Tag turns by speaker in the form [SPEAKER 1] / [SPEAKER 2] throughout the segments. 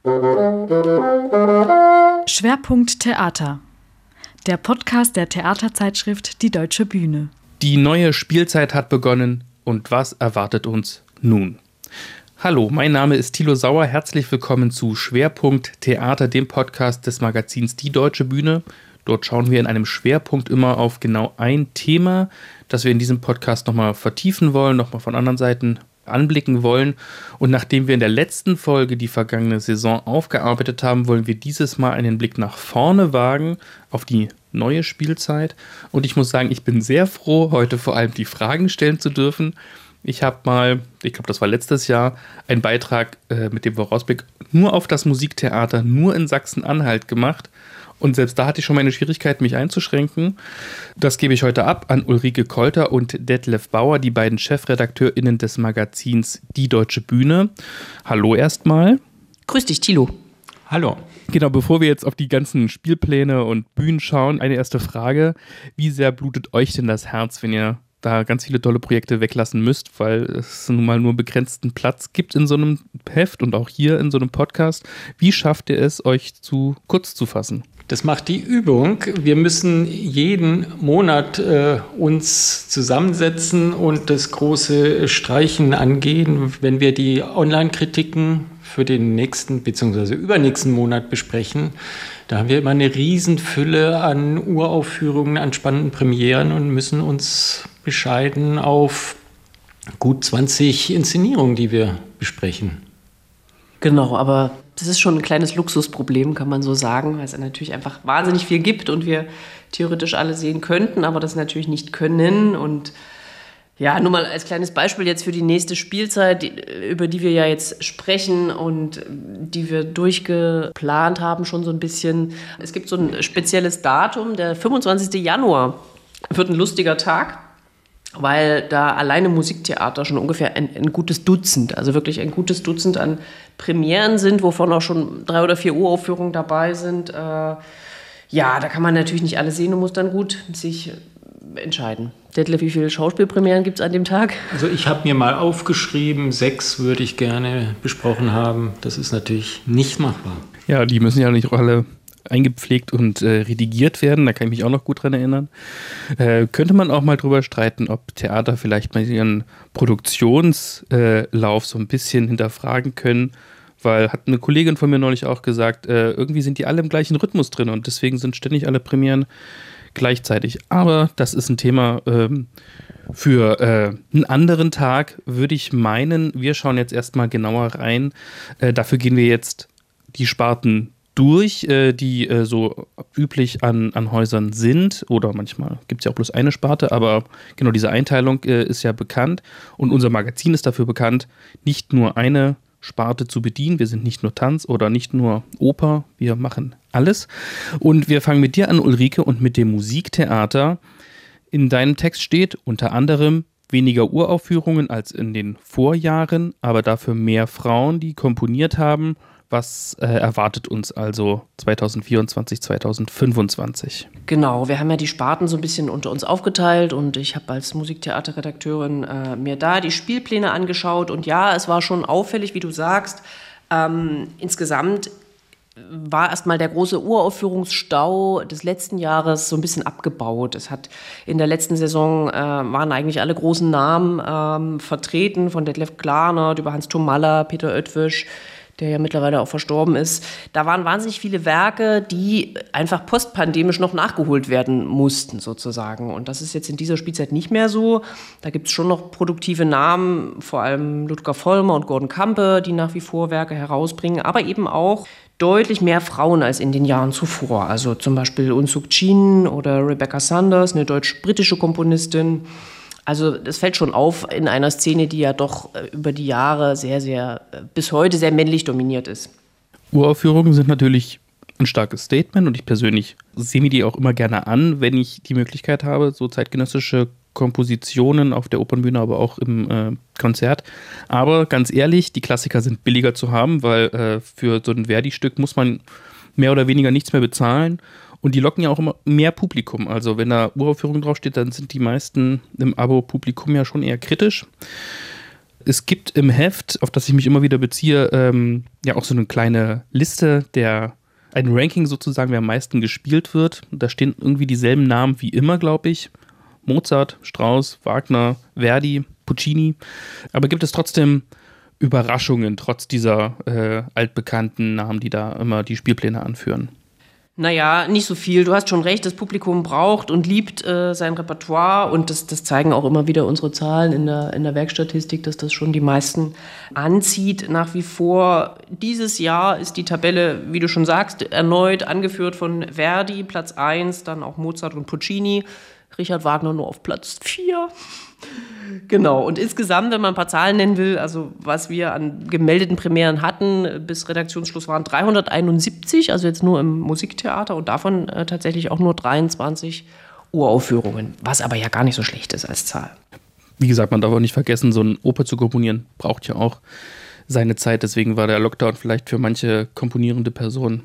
[SPEAKER 1] Schwerpunkt Theater. Der Podcast der Theaterzeitschrift Die Deutsche Bühne.
[SPEAKER 2] Die neue Spielzeit hat begonnen und was erwartet uns nun? Hallo, mein Name ist Thilo Sauer. Herzlich willkommen zu Schwerpunkt Theater, dem Podcast des Magazins Die Deutsche Bühne. Dort schauen wir in einem Schwerpunkt immer auf genau ein Thema, das wir in diesem Podcast nochmal vertiefen wollen, nochmal von anderen Seiten anblicken wollen. Und nachdem wir in der letzten Folge die vergangene Saison aufgearbeitet haben, wollen wir dieses Mal einen Blick nach vorne wagen auf die neue Spielzeit. Und ich muss sagen, ich bin sehr froh, heute vor allem die Fragen stellen zu dürfen. Ich habe mal, ich glaube, das war letztes Jahr, einen Beitrag mit dem Vorausblick nur auf das Musiktheater, nur in Sachsen-Anhalt gemacht. Und selbst da hatte ich schon meine Schwierigkeiten, mich einzuschränken. Das gebe ich heute ab an Ulrike Kolter und Detlef Bauer, die beiden ChefredakteurInnen des Magazins Die Deutsche Bühne. Hallo erstmal.
[SPEAKER 3] Grüß dich, Thilo.
[SPEAKER 4] Hallo.
[SPEAKER 2] Genau, bevor wir jetzt auf die ganzen Spielpläne und Bühnen schauen, eine erste Frage. Wie sehr blutet euch denn das Herz, wenn ihr da ganz viele tolle Projekte weglassen müsst, weil es nun mal nur begrenzten Platz gibt in so einem Heft und auch hier in so einem Podcast? Wie schafft ihr es, euch kurz zu fassen?
[SPEAKER 4] Das macht die Übung. Wir müssen jeden Monat uns zusammensetzen und das große Streichen angehen, wenn wir die Online-Kritiken für den nächsten bzw. übernächsten Monat besprechen. Da haben wir immer eine Riesenfülle an Uraufführungen, an spannenden Premieren und müssen uns bescheiden auf gut 20 Inszenierungen, die wir besprechen.
[SPEAKER 3] Genau, aber das ist schon ein kleines Luxusproblem, kann man so sagen, weil es natürlich einfach wahnsinnig viel gibt und wir theoretisch alle sehen könnten, aber das natürlich nicht können. Und ja, nur mal als kleines Beispiel jetzt für die nächste Spielzeit, über die wir ja jetzt sprechen und die wir durchgeplant haben schon so ein bisschen. Es gibt so ein spezielles Datum, der 25. Januar wird ein lustiger Tag, weil da alleine Musiktheater schon ungefähr ein gutes Dutzend, also wirklich ein gutes Dutzend an Premieren sind, wovon auch schon 3 oder 4 Uraufführungen dabei sind. Ja, da kann man natürlich nicht alles sehen und muss dann gut sich entscheiden. Detlef, wie viele Schauspielpremieren gibt es an dem Tag?
[SPEAKER 4] Also ich habe mir mal aufgeschrieben, 6 würde ich gerne besprochen haben. Das ist natürlich nicht machbar.
[SPEAKER 2] Ja, die müssen ja nicht alle eingepflegt und redigiert werden, da kann ich mich auch noch gut dran erinnern. Könnte man auch mal drüber streiten, ob Theater vielleicht mal ihren Produktionslauf so ein bisschen hinterfragen können, weil hat eine Kollegin von mir neulich auch gesagt, irgendwie sind die alle im gleichen Rhythmus drin und deswegen sind ständig alle Premieren gleichzeitig. Aber das ist ein Thema für einen anderen Tag, würde ich meinen. Wir schauen jetzt erstmal genauer rein. Dafür gehen wir jetzt die Sparten durch, die so üblich an Häusern sind, oder manchmal gibt es ja auch bloß eine Sparte, aber genau diese Einteilung ist ja bekannt und unser Magazin ist dafür bekannt, nicht nur eine Sparte zu bedienen. Wir sind nicht nur Tanz oder nicht nur Oper, wir machen alles. Und wir fangen mit dir an, Ulrike, und mit dem Musiktheater. In deinem Text steht unter anderem weniger Uraufführungen als in den Vorjahren, aber dafür mehr Frauen, die komponiert haben. Was erwartet uns also 2024, 2025?
[SPEAKER 3] Genau, wir haben ja die Sparten so ein bisschen unter uns aufgeteilt und ich habe als Musiktheaterredakteurin mir da die Spielpläne angeschaut und ja, es war schon auffällig, wie du sagst. Insgesamt war erstmal der große Uraufführungsstau des letzten Jahres so ein bisschen abgebaut. Es hat in der letzten Saison waren eigentlich alle großen Namen vertreten, von Detlef Klarner über Hans Thomalla, Peter Oetwisch, der ja mittlerweile auch verstorben ist. Da waren wahnsinnig viele Werke, die einfach postpandemisch noch nachgeholt werden mussten, sozusagen. Und das ist jetzt in dieser Spielzeit nicht mehr so. Da gibt es schon noch produktive Namen, vor allem Ludger Vollmer und Gordon Campe, die nach wie vor Werke herausbringen, aber eben auch deutlich mehr Frauen als in den Jahren zuvor. Also zum Beispiel Unsuk Chin oder Rebecca Sanders, eine deutsch-britische Komponistin. Also das fällt schon auf in einer Szene, die ja doch über die Jahre sehr, sehr, bis heute sehr männlich dominiert ist.
[SPEAKER 2] Uraufführungen sind natürlich ein starkes Statement und ich persönlich sehe mir die auch immer gerne an, wenn ich die Möglichkeit habe, so zeitgenössische Kompositionen auf der Opernbühne, aber auch im Konzert. Aber ganz ehrlich, die Klassiker sind billiger zu haben, weil für so ein Verdi-Stück muss man mehr oder weniger nichts mehr bezahlen. Und die locken ja auch immer mehr Publikum. Also wenn da Uraufführung draufsteht, dann sind die meisten im Abo-Publikum ja schon eher kritisch. Es gibt im Heft, auf das ich mich immer wieder beziehe, ja auch so eine kleine Liste, ein Ranking sozusagen, wer am meisten gespielt wird. Da stehen irgendwie dieselben Namen wie immer, glaube ich. Mozart, Strauss, Wagner, Verdi, Puccini. Aber gibt es trotzdem Überraschungen, trotz dieser altbekannten Namen, die da immer die Spielpläne anführen?
[SPEAKER 3] Naja, nicht so viel. Du hast schon recht, das Publikum braucht und liebt sein Repertoire und das zeigen auch immer wieder unsere Zahlen in der Werkstatistik, dass das schon die meisten anzieht. Nach wie vor, dieses Jahr ist die Tabelle, wie du schon sagst, erneut angeführt von Verdi, Platz 1, dann auch Mozart und Puccini, Richard Wagner nur auf Platz 4. Genau, und insgesamt, wenn man ein paar Zahlen nennen will, also was wir an gemeldeten Premieren hatten, bis Redaktionsschluss waren 371, also jetzt nur im Musiktheater und davon tatsächlich auch nur 23 Uraufführungen, was aber ja gar nicht so schlecht ist als Zahl.
[SPEAKER 2] Wie gesagt, man darf auch nicht vergessen, so eine Oper zu komponieren braucht ja auch seine Zeit, deswegen war der Lockdown vielleicht für manche komponierende Personen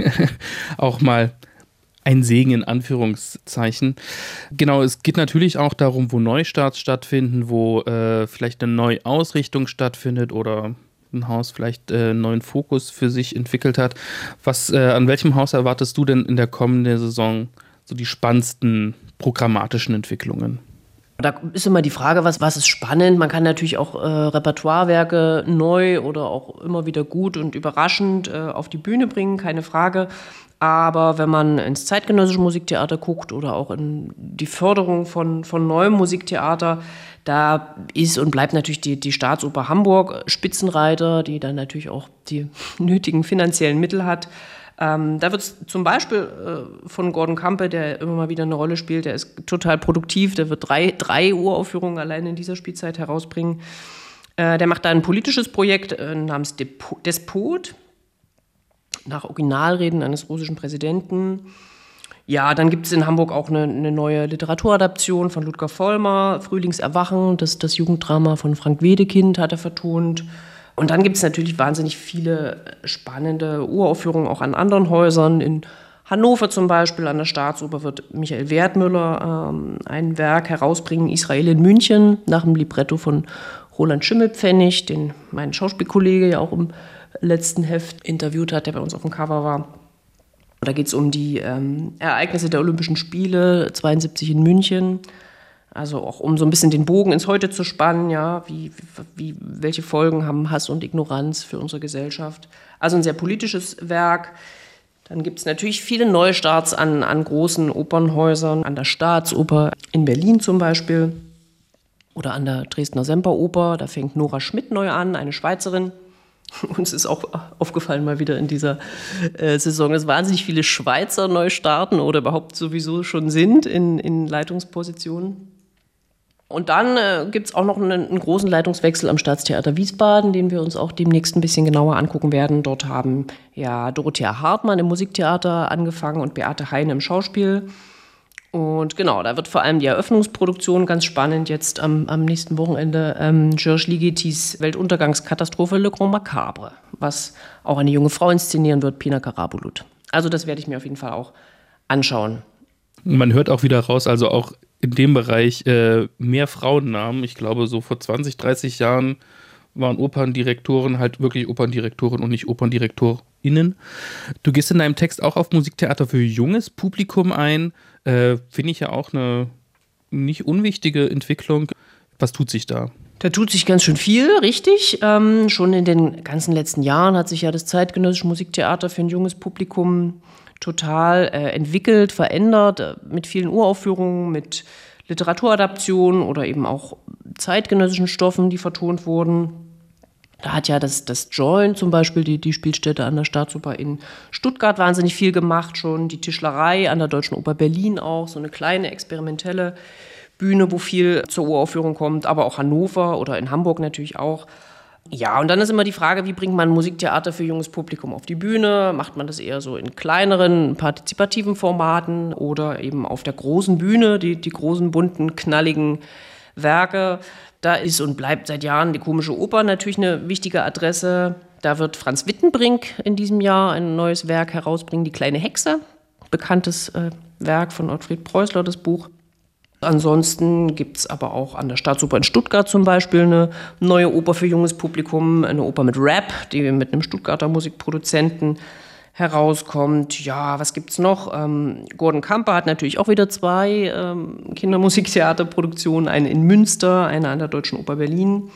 [SPEAKER 2] auch mal ein Segen in Anführungszeichen. Genau, es geht natürlich auch darum, wo Neustarts stattfinden, wo vielleicht eine Neuausrichtung stattfindet oder ein Haus vielleicht einen neuen Fokus für sich entwickelt hat. An welchem Haus erwartest du denn in der kommenden Saison so die spannendsten programmatischen Entwicklungen?
[SPEAKER 3] Da ist immer die Frage, was ist spannend. Man kann natürlich auch Repertoirewerke neu oder auch immer wieder gut und überraschend auf die Bühne bringen, keine Frage. Aber wenn man ins zeitgenössische Musiktheater guckt oder auch in die Förderung von neuem Musiktheater, da ist und bleibt natürlich die Staatsoper Hamburg Spitzenreiter, die dann natürlich auch die nötigen finanziellen Mittel hat. Da wird es zum Beispiel von Gordon Campe, der immer mal wieder eine Rolle spielt, der ist total produktiv, der wird drei Uraufführungen allein in dieser Spielzeit herausbringen. Der macht da ein politisches Projekt namens Despot, nach Originalreden eines russischen Präsidenten. Ja, dann gibt es in Hamburg auch eine neue Literaturadaption von Ludger Vollmer, Frühlingserwachen, das Jugenddrama von Frank Wedekind hat er vertont. Und dann gibt es natürlich wahnsinnig viele spannende Uraufführungen auch an anderen Häusern. In Hannover zum Beispiel, an der Staatsoper, wird Michael Wertmüller ein Werk herausbringen, Israel in München, nach dem Libretto von Roland Schimmelpfennig, den mein Schauspielkollege ja auch im letzten Heft interviewt hat, der bei uns auf dem Cover war. Da geht es um die Ereignisse der Olympischen Spiele 72 in München. Also auch um so ein bisschen den Bogen ins Heute zu spannen, ja, welche Folgen haben Hass und Ignoranz für unsere Gesellschaft. Also ein sehr politisches Werk. Dann gibt es natürlich viele Neustarts an großen Opernhäusern, an der Staatsoper in Berlin zum Beispiel oder an der Dresdner Semperoper. Da fängt Nora Schmidt neu an, eine Schweizerin. Uns ist auch aufgefallen mal wieder in dieser Saison, dass wahnsinnig viele Schweizer neu starten oder überhaupt sowieso schon sind in Leitungspositionen. Und dann gibt es auch noch einen großen Leitungswechsel am Staatstheater Wiesbaden, den wir uns auch demnächst ein bisschen genauer angucken werden. Dort haben ja Dorothea Hartmann im Musiktheater angefangen und Beate Heine im Schauspiel. Und genau, da wird vor allem die Eröffnungsproduktion ganz spannend. Jetzt am nächsten Wochenende Georges Ligetis Weltuntergangskatastrophe Le Grand Macabre, was auch eine junge Frau inszenieren wird, Pina Karabulut. Also das werde ich mir auf jeden Fall auch anschauen.
[SPEAKER 2] Man hört auch wieder raus, also auch in dem Bereich mehr Frauennamen. Ich glaube, so vor 20, 30 Jahren waren Operndirektoren halt wirklich Operndirektoren und nicht OperndirektorInnen. Du gehst in deinem Text auch auf Musiktheater für junges Publikum ein. Finde ich ja auch eine nicht unwichtige Entwicklung. Was tut sich da?
[SPEAKER 3] Da tut sich ganz schön viel, richtig. Schon in den ganzen letzten Jahren hat sich ja das zeitgenössische Musiktheater für ein junges Publikum total entwickelt, verändert, mit vielen Uraufführungen, mit Literaturadaptionen oder eben auch zeitgenössischen Stoffen, die vertont wurden. Da hat ja das Join zum Beispiel, die Spielstätte an der Staatsoper in Stuttgart, wahnsinnig viel gemacht schon. Die Tischlerei an der Deutschen Oper Berlin auch, so eine kleine experimentelle Bühne, wo viel zur Uraufführung kommt, aber auch Hannover oder in Hamburg natürlich auch. Ja, und dann ist immer die Frage, wie bringt man Musiktheater für junges Publikum auf die Bühne? Macht man das eher so in kleineren, partizipativen Formaten oder eben auf der großen Bühne, die großen, bunten, knalligen Werke? Da ist und bleibt seit Jahren die Komische Oper natürlich eine wichtige Adresse. Da wird Franz Wittenbrink in diesem Jahr ein neues Werk herausbringen, Die kleine Hexe, bekanntes Werk von Ottfried Preußler, das Buch. Ansonsten gibt es aber auch an der Staatsoper in Stuttgart zum Beispiel eine neue Oper für junges Publikum, eine Oper mit Rap, die mit einem Stuttgarter Musikproduzenten herauskommt. Ja, was gibt's noch? Gordon Kamper hat natürlich auch wieder 2 Kindermusiktheaterproduktionen, eine in Münster, eine an der Deutschen Oper Berlin.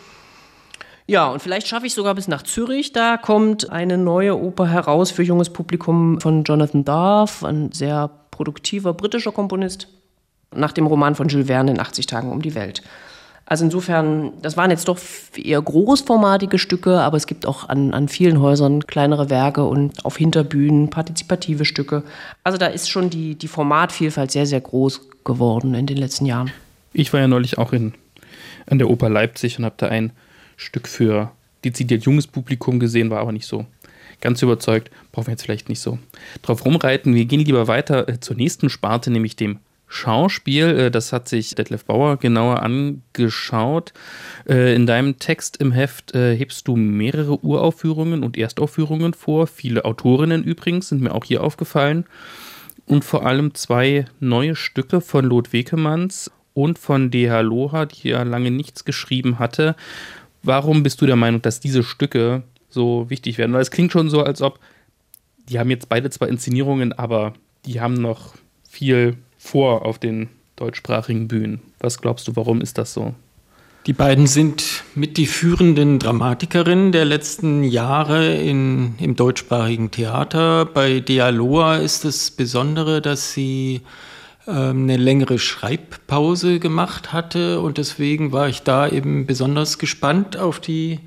[SPEAKER 3] Ja, und vielleicht schaffe ich sogar bis nach Zürich. Da kommt eine neue Oper heraus für junges Publikum von Jonathan Darf, ein sehr produktiver britischer Komponist, nach dem Roman von Jules Verne in 80 Tagen um die Welt. Also insofern, das waren jetzt doch eher großformatige Stücke, aber es gibt auch an vielen Häusern kleinere Werke und auf Hinterbühnen partizipative Stücke. Also da ist schon die Formatvielfalt sehr, sehr groß geworden in den letzten Jahren.
[SPEAKER 2] Ich war ja neulich auch an der Oper Leipzig und habe da ein Stück für dezidiert junges Publikum gesehen, war aber nicht so ganz überzeugt. Brauchen wir jetzt vielleicht nicht so drauf rumreiten. Wir gehen lieber weiter zur nächsten Sparte, nämlich dem Schauspiel. Das hat sich Detlef Bauer genauer angeschaut. In deinem Text im Heft hebst du mehrere Uraufführungen und Erstaufführungen vor. Viele Autorinnen übrigens sind mir auch hier aufgefallen. Und vor allem 2 neue Stücke von Lot Wekemanns und von D.H. Loher, die ja lange nichts geschrieben hatte. Warum bist du der Meinung, dass diese Stücke so wichtig werden? Weil es klingt schon so, als ob die haben jetzt beide zwar Inszenierungen, aber die haben noch viel vor auf den deutschsprachigen Bühnen. Was glaubst du, warum ist das so?
[SPEAKER 4] Die beiden sind mit die führenden Dramatikerinnen der letzten Jahre im deutschsprachigen Theater. Bei D.H. Loher ist das Besondere, dass sie eine längere Schreibpause gemacht hatte und deswegen war ich da eben besonders gespannt auf die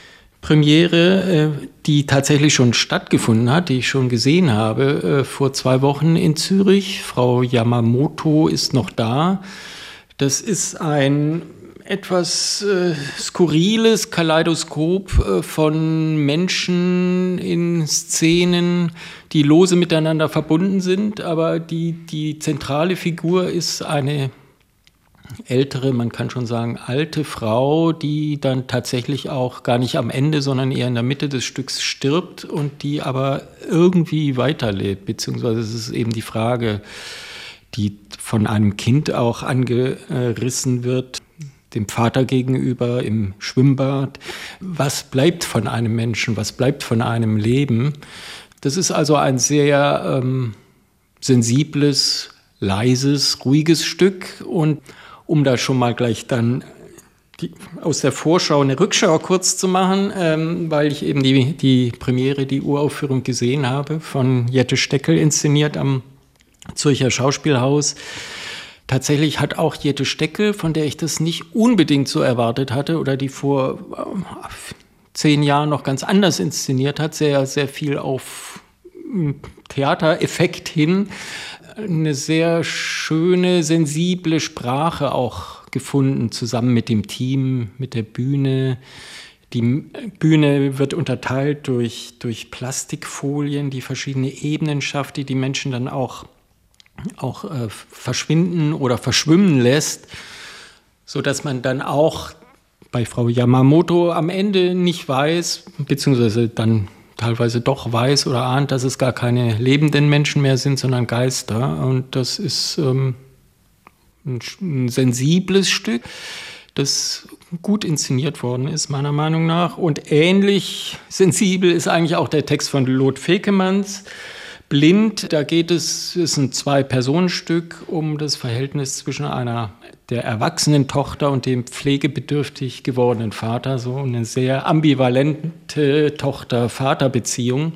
[SPEAKER 4] Premiere, die tatsächlich schon stattgefunden hat, die ich schon gesehen habe, vor 2 Wochen in Zürich. Frau Yamamoto ist noch da. Das ist ein etwas skurriles Kaleidoskop von Menschen in Szenen, die lose miteinander verbunden sind, aber die zentrale Figur ist eine ältere, man kann schon sagen, alte Frau, die dann tatsächlich auch gar nicht am Ende, sondern eher in der Mitte des Stücks stirbt und die aber irgendwie weiterlebt, beziehungsweise es ist eben die Frage, die von einem Kind auch angerissen wird, dem Vater gegenüber im Schwimmbad. Was bleibt von einem Menschen, was bleibt von einem Leben? Das ist also ein sehr sensibles, leises, ruhiges Stück und um da schon mal gleich dann aus der Vorschau eine Rückschau kurz zu machen, weil ich eben die Premiere, die Uraufführung gesehen habe, von Jette Steckel inszeniert am Zürcher Schauspielhaus. Tatsächlich hat auch Jette Steckel, von der ich das nicht unbedingt so erwartet hatte oder die vor 10 Jahren noch ganz anders inszeniert hat, sehr, sehr viel auf Theatereffekt hin, eine sehr schöne, sensible Sprache auch gefunden, zusammen mit dem Team, mit der Bühne. Die Bühne wird unterteilt durch Plastikfolien, die verschiedene Ebenen schafft, die Menschen dann auch verschwinden oder verschwimmen lässt, sodass man dann auch bei Frau Yamamoto am Ende nicht weiß, beziehungsweise dann teilweise doch weiß oder ahnt, dass es gar keine lebenden Menschen mehr sind, sondern Geister. Und das ist ein sensibles Stück, das gut inszeniert worden ist, meiner Meinung nach. Und ähnlich sensibel ist eigentlich auch der Text von Lot Wekemanns, Blind. Da geht es ist ein 2-Personen-Stück um das Verhältnis zwischen der erwachsenen Tochter und dem pflegebedürftig gewordenen Vater. So eine sehr ambivalente Tochter-Vater-Beziehung.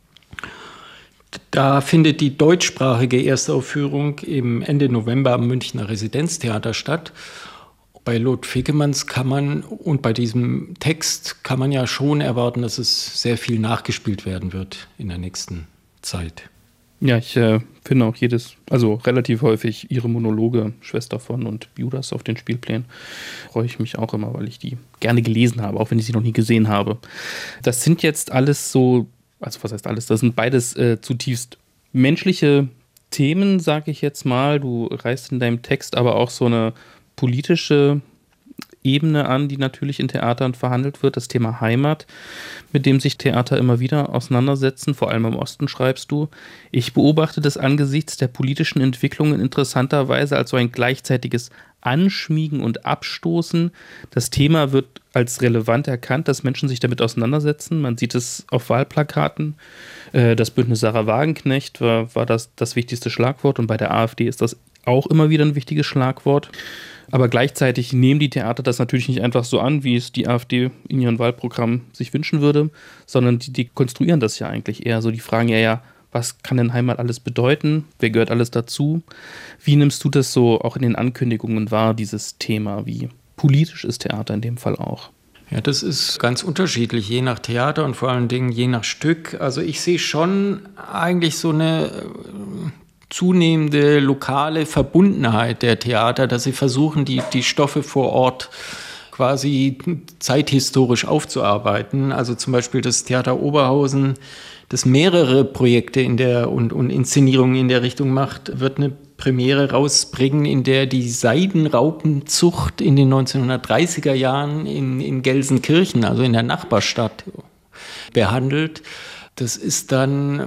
[SPEAKER 4] Da findet die deutschsprachige Erstaufführung im Ende November am Münchner Residenztheater statt. Bei Lot Wekemanns und bei diesem Text kann man ja schon erwarten, dass es sehr viel nachgespielt werden wird in der nächsten Zeit.
[SPEAKER 2] Ja, ich finde auch relativ häufig ihre Monologe, Schwester von und Judas auf den Spielplänen, freue ich mich auch immer, weil ich die gerne gelesen habe, auch wenn ich sie noch nie gesehen habe. Das sind jetzt alles so, also was heißt alles, das sind beides zutiefst menschliche Themen, sage ich jetzt mal. Du reißt in deinem Text aber auch so eine politische Ebene an, die natürlich in Theatern verhandelt wird, das Thema Heimat, mit dem sich Theater immer wieder auseinandersetzen, vor allem im Osten, schreibst du. Ich beobachte das angesichts der politischen Entwicklungen interessanterweise als so ein gleichzeitiges Anschmiegen und Abstoßen. Das Thema wird als relevant erkannt, dass Menschen sich damit auseinandersetzen. Man sieht es auf Wahlplakaten. Das Bündnis Sarah Wagenknecht war das wichtigste Schlagwort und bei der AfD ist das auch immer wieder ein wichtiges Schlagwort. Aber gleichzeitig nehmen die Theater das natürlich nicht einfach so an, wie es die AfD in ihrem Wahlprogramm sich wünschen würde, sondern die konstruieren das ja eigentlich eher so. Die fragen ja, was kann denn Heimat alles bedeuten? Wer gehört alles dazu? Wie nimmst du das so auch in den Ankündigungen wahr, dieses Thema? Wie politisch ist Theater in dem Fall auch?
[SPEAKER 4] Ja, das ist ganz unterschiedlich, je nach Theater und vor allen Dingen je nach Stück. Also ich sehe schon eigentlich so eine zunehmende lokale Verbundenheit der Theater, dass sie versuchen, die Stoffe vor Ort quasi zeithistorisch aufzuarbeiten. Also zum Beispiel das Theater Oberhausen, das mehrere Projekte und Inszenierungen in der Richtung macht, wird eine Premiere rausbringen, in der die Seidenraupenzucht in den 1930er Jahren in Gelsenkirchen, also in der Nachbarstadt, behandelt. Das ist dann,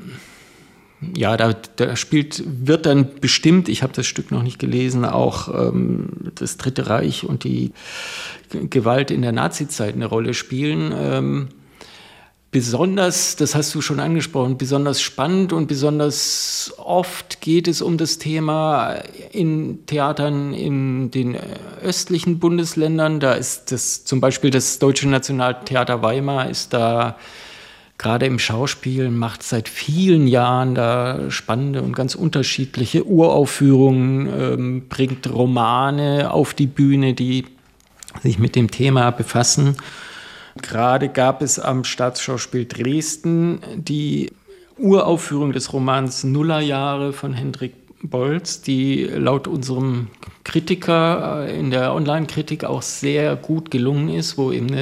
[SPEAKER 4] ja, da wird dann bestimmt, ich habe das Stück noch nicht gelesen, auch das Dritte Reich und die Gewalt in der Nazizeit eine Rolle spielen. Besonders, das hast du schon angesprochen, besonders spannend und besonders oft geht es um das Thema in Theatern in den östlichen Bundesländern. Da ist das zum Beispiel das Deutsche Nationaltheater Weimar ist da gerade im Schauspiel, macht seit vielen Jahren da spannende und ganz unterschiedliche Uraufführungen, bringt Romane auf die Bühne, die sich mit dem Thema befassen. Gerade gab es am Staatsschauspiel Dresden die Uraufführung des Romans Nullerjahre von Hendrik Bolz, die laut unserem Kritiker in der Online-Kritik auch sehr gut gelungen ist, wo eben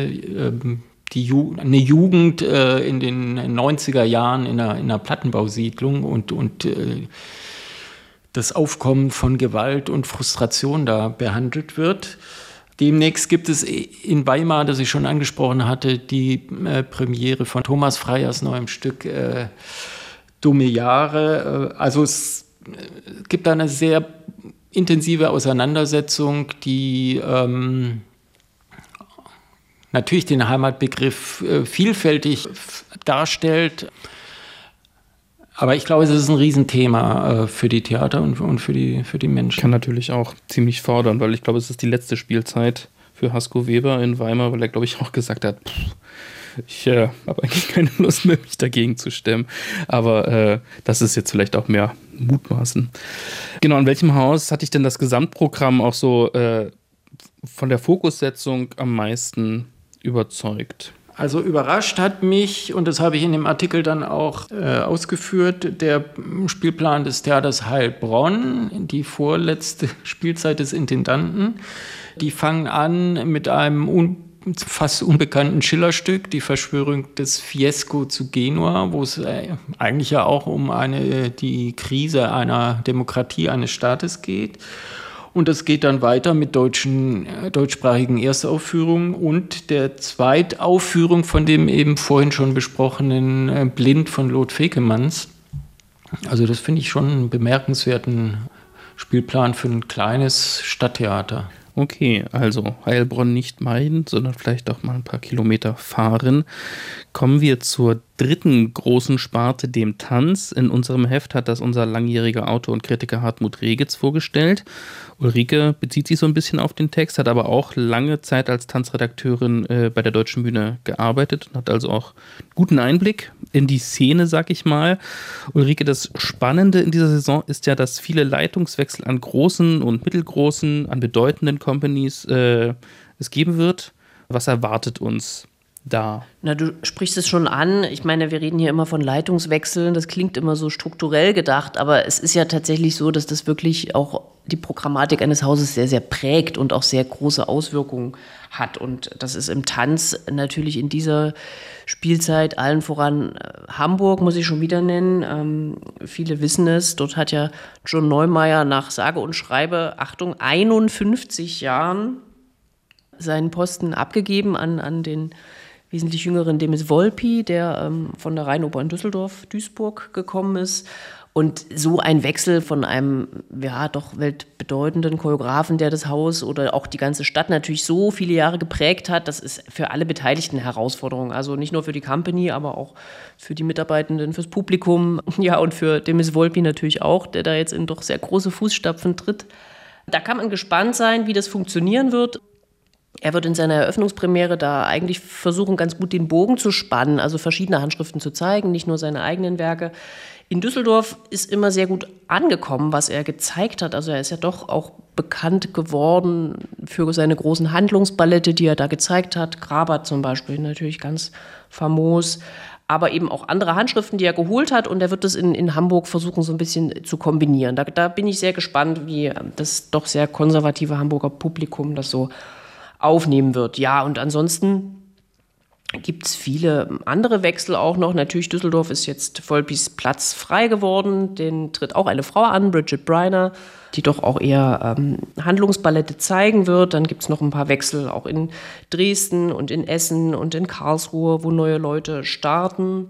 [SPEAKER 4] eine Jugend in den 90er Jahren in einer Plattenbausiedlung und das Aufkommen von Gewalt und Frustration da behandelt wird. Demnächst gibt es in Weimar, das ich schon angesprochen hatte, die Premiere von Thomas Freyers neuem Stück Dumme Jahre. Also es gibt da eine sehr intensive Auseinandersetzung, die natürlich den Heimatbegriff vielfältig darstellt. Aber ich glaube, es ist ein Riesenthema für die Theater und für die Menschen.
[SPEAKER 2] Kann natürlich auch ziemlich fordern, weil ich glaube, es ist die letzte Spielzeit für Hasko Weber in Weimar, weil er, glaube ich, auch gesagt hat, ich habe eigentlich keine Lust mehr, mich dagegen zu stemmen. Aber das ist jetzt vielleicht auch mehr Mutmaßen. Genau, in welchem Haus hat dich denn das Gesamtprogramm auch so von der Fokussetzung am meisten überzeugt?
[SPEAKER 4] Also überrascht hat mich, und das habe ich in dem Artikel dann auch ausgeführt, der Spielplan des Theaters Heilbronn, die vorletzte Spielzeit des Intendanten. Die fangen an mit einem fast unbekannten Schillerstück, die Verschwörung des Fiesco zu Genua, wo es eigentlich ja auch um die Krise einer Demokratie eines Staates geht. Und das geht dann weiter mit deutschsprachigen Erstaufführungen und der Zweitaufführung von dem eben vorhin schon besprochenen Blind von Lot Fekemanns. Also das finde ich schon einen bemerkenswerten Spielplan für ein kleines Stadttheater.
[SPEAKER 2] Okay, also Heilbronn nicht meiden, sondern vielleicht auch mal ein paar Kilometer fahren. Kommen wir zur dritten großen Sparte, dem Tanz. In unserem Heft hat das unser langjähriger Autor und Kritiker Hartmut Regitz vorgestellt. Ulrike bezieht sich so ein bisschen auf den Text, hat aber auch lange Zeit als Tanzredakteurin bei der Deutschen Bühne gearbeitet und hat also auch guten Einblick in die Szene, sag ich mal. Ulrike, das Spannende in dieser Saison ist ja, dass viele Leitungswechsel an großen und mittelgroßen, an bedeutenden Companies es geben wird. Was erwartet uns da?
[SPEAKER 3] Na, du sprichst es schon an. Ich meine, wir reden hier immer von Leitungswechseln. Das klingt immer so strukturell gedacht, aber es ist ja tatsächlich so, dass das wirklich auch die Programmatik eines Hauses sehr, sehr prägt und auch sehr große Auswirkungen hat. Und das ist im Tanz natürlich in dieser Spielzeit allen voran Hamburg, muss ich schon wieder nennen. Viele wissen es. Dort hat ja John Neumeier nach sage und schreibe, Achtung, 51 Jahren seinen Posten abgegeben an den wesentlich jüngeren Demis Volpi, der von der Rheinoper in Duisburg gekommen ist. Und so ein Wechsel von einem, ja, doch weltbedeutenden Choreografen, der das Haus oder auch die ganze Stadt natürlich so viele Jahre geprägt hat, das ist für alle Beteiligten eine Herausforderung. Also nicht nur für die Company, aber auch für die Mitarbeitenden, fürs Publikum, ja, und für Demis Volpi natürlich auch, der da jetzt in doch sehr große Fußstapfen tritt. Da kann man gespannt sein, wie das funktionieren wird. Er wird in seiner Eröffnungspremiere da eigentlich versuchen, ganz gut den Bogen zu spannen, also verschiedene Handschriften zu zeigen, nicht nur seine eigenen Werke. In Düsseldorf ist immer sehr gut angekommen, was er gezeigt hat. Also er ist ja doch auch bekannt geworden für seine großen Handlungsballette, die er da gezeigt hat. Grabat zum Beispiel, natürlich ganz famos. Aber eben auch andere Handschriften, die er geholt hat. Und er wird das in Hamburg versuchen, so ein bisschen zu kombinieren. Da bin ich sehr gespannt, wie das doch sehr konservative Hamburger Publikum das so aufnehmen wird. Ja, und ansonsten gibt es viele andere Wechsel auch noch. Natürlich, Düsseldorf ist jetzt Volpis Platz frei geworden. Den tritt auch eine Frau an, Bridget Briner, die doch auch eher Handlungsballette zeigen wird. Dann gibt es noch ein paar Wechsel auch in Dresden und in Essen und in Karlsruhe, wo neue Leute starten.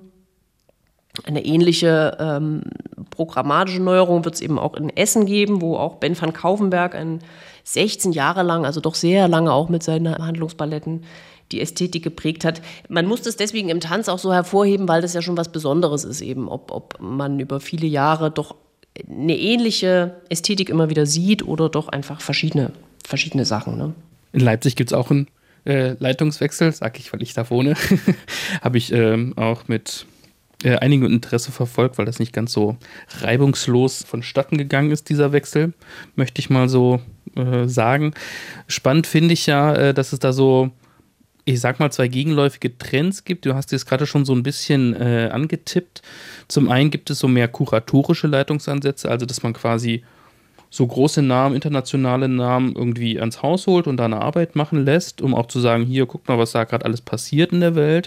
[SPEAKER 3] Eine ähnliche programmatische Neuerung wird es eben auch in Essen geben, wo auch Ben van Kauvenberg 16 Jahre lang, also doch sehr lange auch mit seinen Handlungsballetten, die Ästhetik geprägt hat. Man muss das deswegen im Tanz auch so hervorheben, weil das ja schon was Besonderes ist eben, ob man über viele Jahre doch eine ähnliche Ästhetik immer wieder sieht oder doch einfach verschiedene Sachen. Ne?
[SPEAKER 2] In Leipzig gibt es auch einen Leitungswechsel, sag ich, weil ich da wohne. Habe ich auch mit einigem Interesse verfolgt, weil das nicht ganz so reibungslos vonstatten gegangen ist, dieser Wechsel, möchte ich mal so sagen. Spannend finde ich ja, dass es da so, ich sag mal, zwei gegenläufige Trends gibt. Du hast es gerade schon so ein bisschen angetippt. Zum einen gibt es so mehr kuratorische Leitungsansätze, also dass man quasi so große Namen, internationale Namen irgendwie ans Haus holt und da eine Arbeit machen lässt, um auch zu sagen, hier, guck mal, was da gerade alles passiert in der Welt.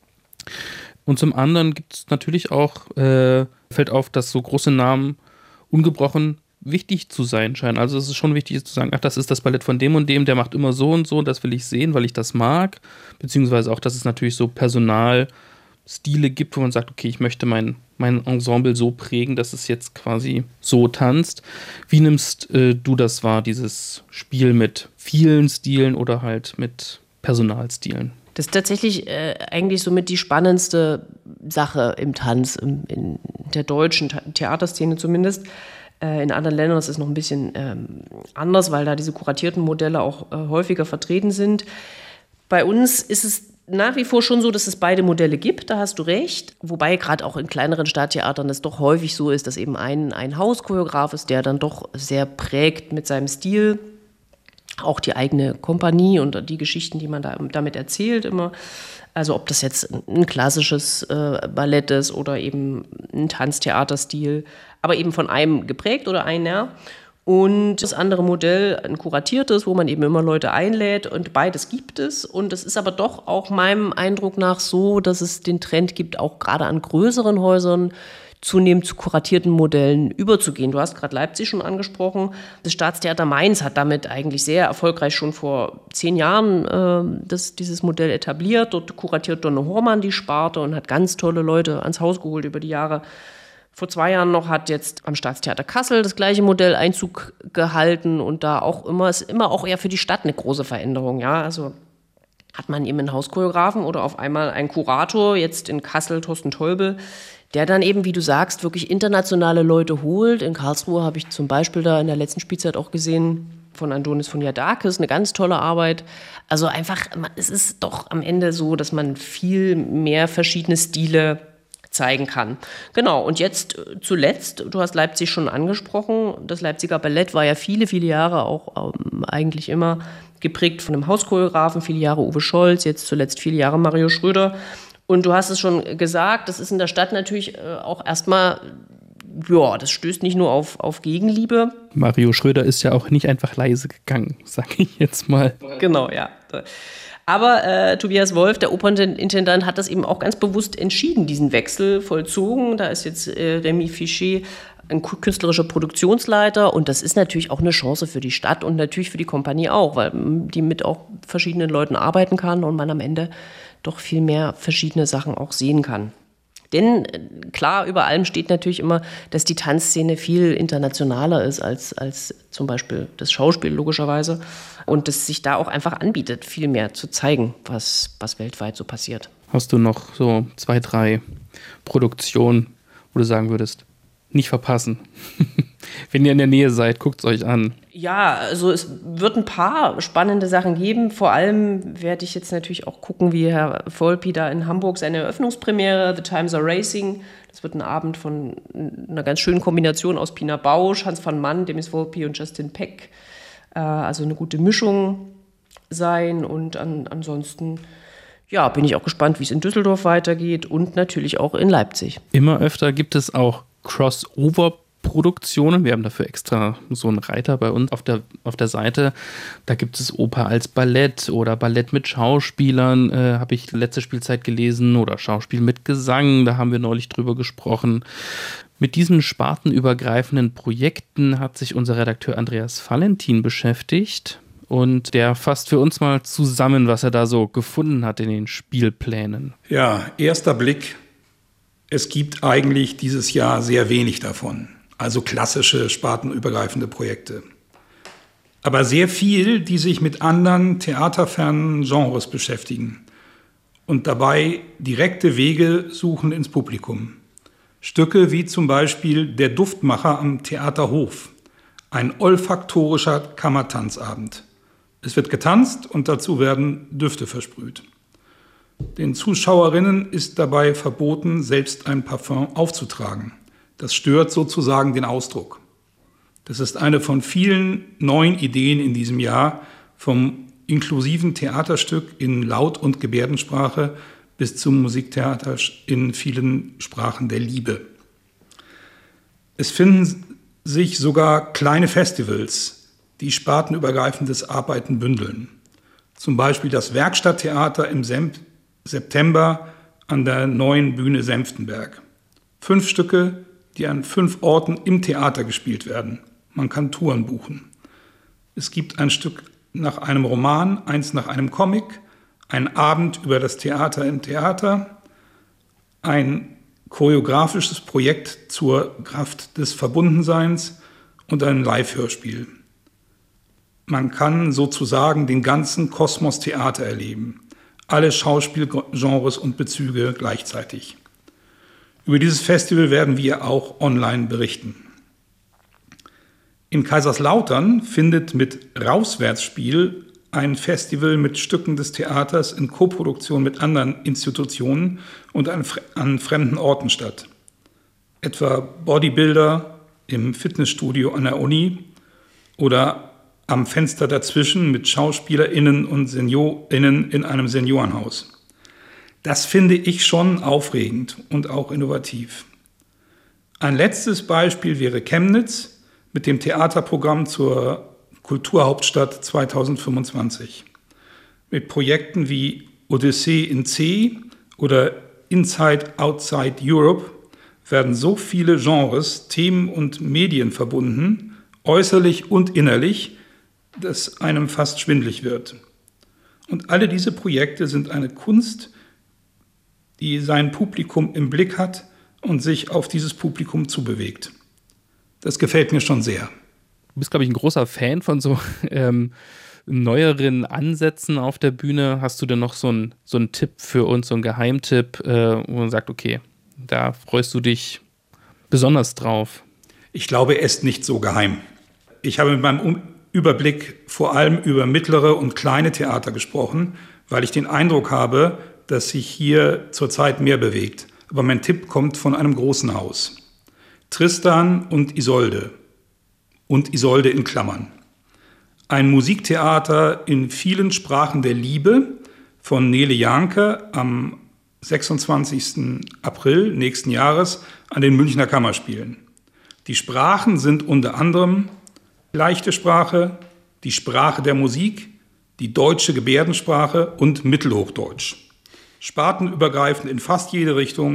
[SPEAKER 2] Und zum anderen gibt es natürlich auch, fällt auf, dass so große Namen ungebrochen wichtig zu sein scheinen. Also es ist schon wichtig zu sagen, ach, das ist das Ballett von dem und dem, der macht immer so und so, das will ich sehen, weil ich das mag. Beziehungsweise auch, dass es natürlich so Personalstile gibt, wo man sagt, okay, ich möchte mein Ensemble so prägen, dass es jetzt quasi so tanzt. Wie nimmst du das wahr, dieses Spiel mit vielen Stilen oder halt mit Personalstilen?
[SPEAKER 3] Das ist tatsächlich eigentlich somit die spannendste Sache im Tanz, in der deutschen Theaterszene zumindest. In anderen Ländern ist es noch ein bisschen anders, weil da diese kuratierten Modelle auch häufiger vertreten sind. Bei uns ist es nach wie vor schon so, dass es beide Modelle gibt, da hast du recht. Wobei gerade auch in kleineren Stadttheatern es doch häufig so ist, dass eben ein Hauschoreograf ist, der dann doch sehr prägt mit seinem Stil. Auch die eigene Kompanie und die Geschichten, die man damit erzählt immer. Also ob das jetzt ein klassisches Ballett ist oder eben ein Tanztheaterstil, aber eben von einem geprägt oder einer. Und das andere Modell, ein kuratiertes, wo man eben immer Leute einlädt, und beides gibt es. Und es ist aber doch auch meinem Eindruck nach so, dass es den Trend gibt, auch gerade an größeren Häusern zunehmend zu kuratierten Modellen überzugehen. Du hast gerade Leipzig schon angesprochen. Das Staatstheater Mainz hat damit eigentlich sehr erfolgreich schon vor 10 Jahren dieses Modell etabliert. Dort kuratiert Donne Hormann die Sparte und hat ganz tolle Leute ans Haus geholt über die Jahre. Vor 2 Jahren noch hat jetzt am Staatstheater Kassel das gleiche Modell Einzug gehalten und da ist immer auch eher für die Stadt eine große Veränderung. Ja, also hat man eben einen Hauschoreografen oder auf einmal einen Kurator, jetzt in Kassel Thorsten Teubel, der dann eben, wie du sagst, wirklich internationale Leute holt. In Karlsruhe habe ich zum Beispiel da in der letzten Spielzeit auch gesehen von Andonis von Jadakis, eine ganz tolle Arbeit. Also einfach, es ist doch am Ende so, dass man viel mehr verschiedene Stile zeigen kann. Genau, und jetzt zuletzt, du hast Leipzig schon angesprochen, das Leipziger Ballett war ja viele, viele Jahre auch eigentlich immer geprägt von einem Hauschoreografen, viele Jahre Uwe Scholz, jetzt zuletzt viele Jahre Mario Schröder. Und du hast es schon gesagt, das ist in der Stadt natürlich auch erstmal, ja, das stößt nicht nur auf Gegenliebe.
[SPEAKER 2] Mario Schröder ist ja auch nicht einfach leise gegangen, sage ich jetzt mal.
[SPEAKER 3] Genau, ja. Aber Tobias Wolf, der Opernintendant, hat das eben auch ganz bewusst entschieden, diesen Wechsel vollzogen. Da ist jetzt Rémi Fichet ein künstlerischer Produktionsleiter und das ist natürlich auch eine Chance für die Stadt und natürlich für die Kompanie auch, weil die mit auch verschiedenen Leuten arbeiten kann und man am Ende doch viel mehr verschiedene Sachen auch sehen kann. Denn klar, über allem steht natürlich immer, dass die Tanzszene viel internationaler ist als zum Beispiel das Schauspiel logischerweise und dass sich da auch einfach anbietet, viel mehr zu zeigen, was weltweit so passiert.
[SPEAKER 2] Hast du noch so 2, 3 Produktionen, wo du sagen würdest, nicht verpassen? Wenn ihr in der Nähe seid, guckt es euch an.
[SPEAKER 3] Ja, also es wird ein paar spannende Sachen geben. Vor allem werde ich jetzt natürlich auch gucken, wie Herr Volpi da in Hamburg seine Eröffnungspremiere, The Times Are Racing. Das wird ein Abend von einer ganz schönen Kombination aus Pina Bausch, Hans van Man, Demis Volpi und Justin Peck. Also eine gute Mischung sein. Und ansonsten ja, bin ich auch gespannt, wie es in Düsseldorf weitergeht und natürlich auch in Leipzig.
[SPEAKER 2] Immer öfter gibt es auch Crossover-Produktionen. Wir haben dafür extra so einen Reiter bei uns auf der Seite. Da gibt es Oper als Ballett oder Ballett mit Schauspielern, habe ich letzte Spielzeit gelesen, oder Schauspiel mit Gesang, da haben wir neulich drüber gesprochen. Mit diesen spartenübergreifenden Projekten hat sich unser Redakteur Andreas Valentin beschäftigt und der fasst für uns mal zusammen, was er da so gefunden hat in den Spielplänen.
[SPEAKER 5] Ja, erster Blick. Es gibt eigentlich dieses Jahr sehr wenig davon, also klassische spartenübergreifende Projekte. Aber sehr viel, die sich mit anderen theaterfernen Genres beschäftigen und dabei direkte Wege suchen ins Publikum. Stücke wie zum Beispiel Der Duftmacher am Theaterhof, ein olfaktorischer Kammertanzabend. Es wird getanzt und dazu werden Düfte versprüht. Den Zuschauerinnen ist dabei verboten, selbst ein Parfum aufzutragen. Das stört sozusagen den Ausdruck. Das ist eine von vielen neuen Ideen in diesem Jahr, vom inklusiven Theaterstück in Laut- und Gebärdensprache bis zum Musiktheater in vielen Sprachen der Liebe. Es finden sich sogar kleine Festivals, die spartenübergreifendes Arbeiten bündeln. Zum Beispiel das Werkstatttheater im September an der neuen Bühne Senftenberg. 5 Stücke, die an 5 Orten im Theater gespielt werden. Man kann Touren buchen. Es gibt ein Stück nach einem Roman, eins nach einem Comic, ein Abend über das Theater im Theater, ein choreografisches Projekt zur Kraft des Verbundenseins und ein Live-Hörspiel. Man kann sozusagen den ganzen Kosmos Theater erleben. Alle Schauspielgenres und Bezüge gleichzeitig. Über dieses Festival werden wir auch online berichten. In Kaiserslautern findet mit Rauswärtsspiel ein Festival mit Stücken des Theaters in Koproduktion mit anderen Institutionen und an fremden Orten statt. Etwa Bodybuilder im Fitnessstudio an der Uni oder am Fenster dazwischen mit SchauspielerInnen und SeniorInnen in einem Seniorenhaus. Das finde ich schon aufregend und auch innovativ. Ein letztes Beispiel wäre Chemnitz mit dem Theaterprogramm zur Kulturhauptstadt 2025. Mit Projekten wie Odyssee in C oder Inside Outside Europe werden so viele Genres, Themen und Medien verbunden, äußerlich und innerlich, dass einem fast schwindelig wird. Und alle diese Projekte sind eine Kunst, die sein Publikum im Blick hat und sich auf dieses Publikum zubewegt. Das gefällt mir schon sehr.
[SPEAKER 2] Du bist, glaube ich, ein großer Fan von so neueren Ansätzen auf der Bühne. Hast du denn noch so einen Tipp für uns, so einen Geheimtipp, wo man sagt, okay, da freust du dich besonders drauf?
[SPEAKER 5] Ich glaube, er ist nicht so geheim. Ich habe mit meinem Überblick vor allem über mittlere und kleine Theater gesprochen, weil ich den Eindruck habe, dass sich hier zurzeit mehr bewegt. Aber mein Tipp kommt von einem großen Haus. Tristan und Isolde in Klammern. Ein Musiktheater in vielen Sprachen der Liebe von Nele Janke am 26. April nächsten Jahres an den Münchner Kammerspielen. Die Sprachen sind unter anderem leichte Sprache, die Sprache der Musik, die deutsche Gebärdensprache und Mittelhochdeutsch. Spartenübergreifend in fast jede Richtung,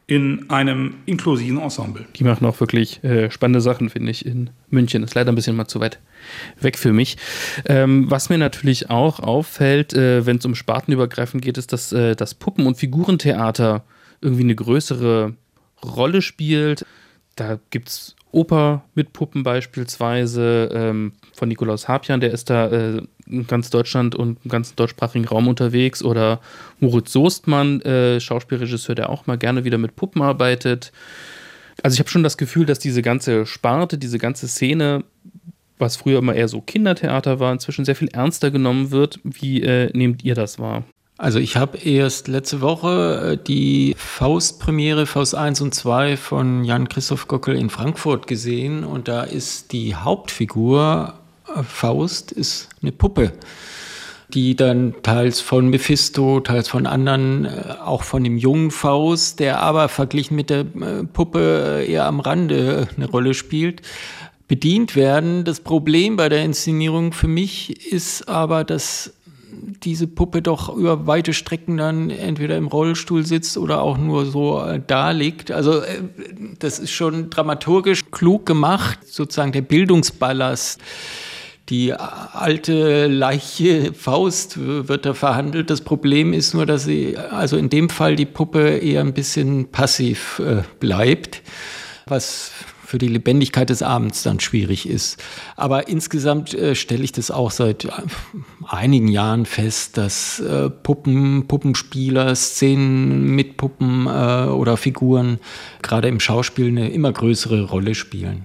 [SPEAKER 5] in einem inklusiven Ensemble.
[SPEAKER 2] Die machen auch wirklich spannende Sachen, finde ich, in München. Ist leider ein bisschen mal zu weit weg für mich. Was mir natürlich auch auffällt, wenn es um spartenübergreifend geht, ist, dass das Puppen- und Figurentheater irgendwie eine größere Rolle spielt. Da gibt es Oper mit Puppen beispielsweise von Nikolaus Harpian, der ist da in ganz Deutschland und im ganzen deutschsprachigen Raum unterwegs. Oder Moritz Soestmann, Schauspielregisseur, der auch mal gerne wieder mit Puppen arbeitet. Also ich habe schon das Gefühl, dass diese ganze Sparte, diese ganze Szene, was früher immer eher so Kindertheater war, inzwischen sehr viel ernster genommen wird. Wie nehmt ihr das wahr?
[SPEAKER 4] Also ich habe erst letzte Woche die Faust-Premiere, Faust 1 und 2 von Jan-Christoph Gockel in Frankfurt gesehen und da ist die Hauptfigur, Faust, ist eine Puppe, die dann teils von Mephisto, teils von anderen, auch von dem jungen Faust, der aber verglichen mit der Puppe eher am Rande eine Rolle spielt, bedient werden. Das Problem bei der Inszenierung für mich ist aber, dass diese Puppe doch über weite Strecken dann entweder im Rollstuhl sitzt oder auch nur so da liegt. Also das ist schon dramaturgisch klug gemacht, sozusagen der Bildungsballast. Die alte Leiche Faust wird da verhandelt. Das Problem ist nur, dass also in dem Fall die Puppe eher ein bisschen passiv bleibt, was für die Lebendigkeit des Abends dann schwierig ist. Aber insgesamt stelle ich das auch seit einigen Jahren fest, dass Puppenspieler, Szenen mit Puppen oder Figuren gerade im Schauspiel eine immer größere Rolle spielen.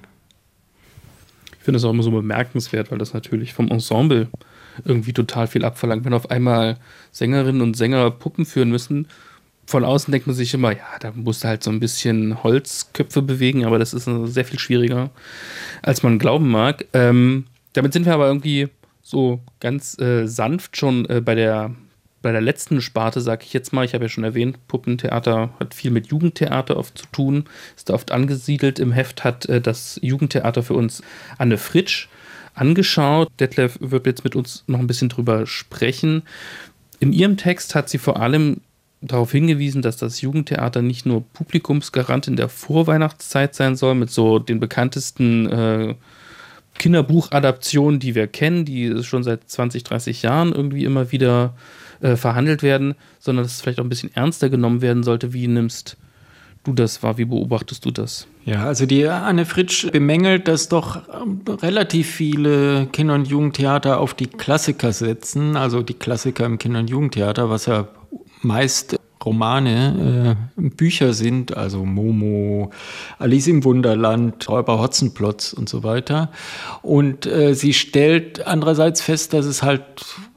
[SPEAKER 2] Ich finde das auch immer so bemerkenswert, weil das natürlich vom Ensemble irgendwie total viel abverlangt. Wenn auf einmal Sängerinnen und Sänger Puppen führen müssen, von außen denkt man sich immer, ja, da musst du halt so ein bisschen Holzköpfe bewegen, aber das ist sehr viel schwieriger, als man glauben mag. Damit sind wir aber irgendwie so ganz sanft schon bei der letzten Sparte, sag ich jetzt mal. Ich habe ja schon erwähnt, Puppentheater hat viel mit Jugendtheater oft zu tun, ist da oft angesiedelt. Im Heft hat das Jugendtheater für uns Anne Fritsch angeschaut. Detlef wird jetzt mit uns noch ein bisschen drüber sprechen. In ihrem Text hat sie vor allem darauf hingewiesen, dass das Jugendtheater nicht nur Publikumsgarant in der Vorweihnachtszeit sein soll, mit so den bekanntesten Kinderbuchadaptionen, die wir kennen, die schon seit 20, 30 Jahren irgendwie immer wieder verhandelt werden, sondern dass es vielleicht auch ein bisschen ernster genommen werden sollte. Wie nimmst du das wahr? Wie beobachtest du das?
[SPEAKER 4] Ja, also die Anne Fritsch bemängelt, dass doch relativ viele Kinder- und Jugendtheater auf die Klassiker setzen, also die Klassiker im Kinder- und Jugendtheater, was ja meist Romane, Bücher sind, also Momo, Alice im Wunderland, Räuber Hotzenplotz und so weiter. Und sie stellt andererseits fest, dass es halt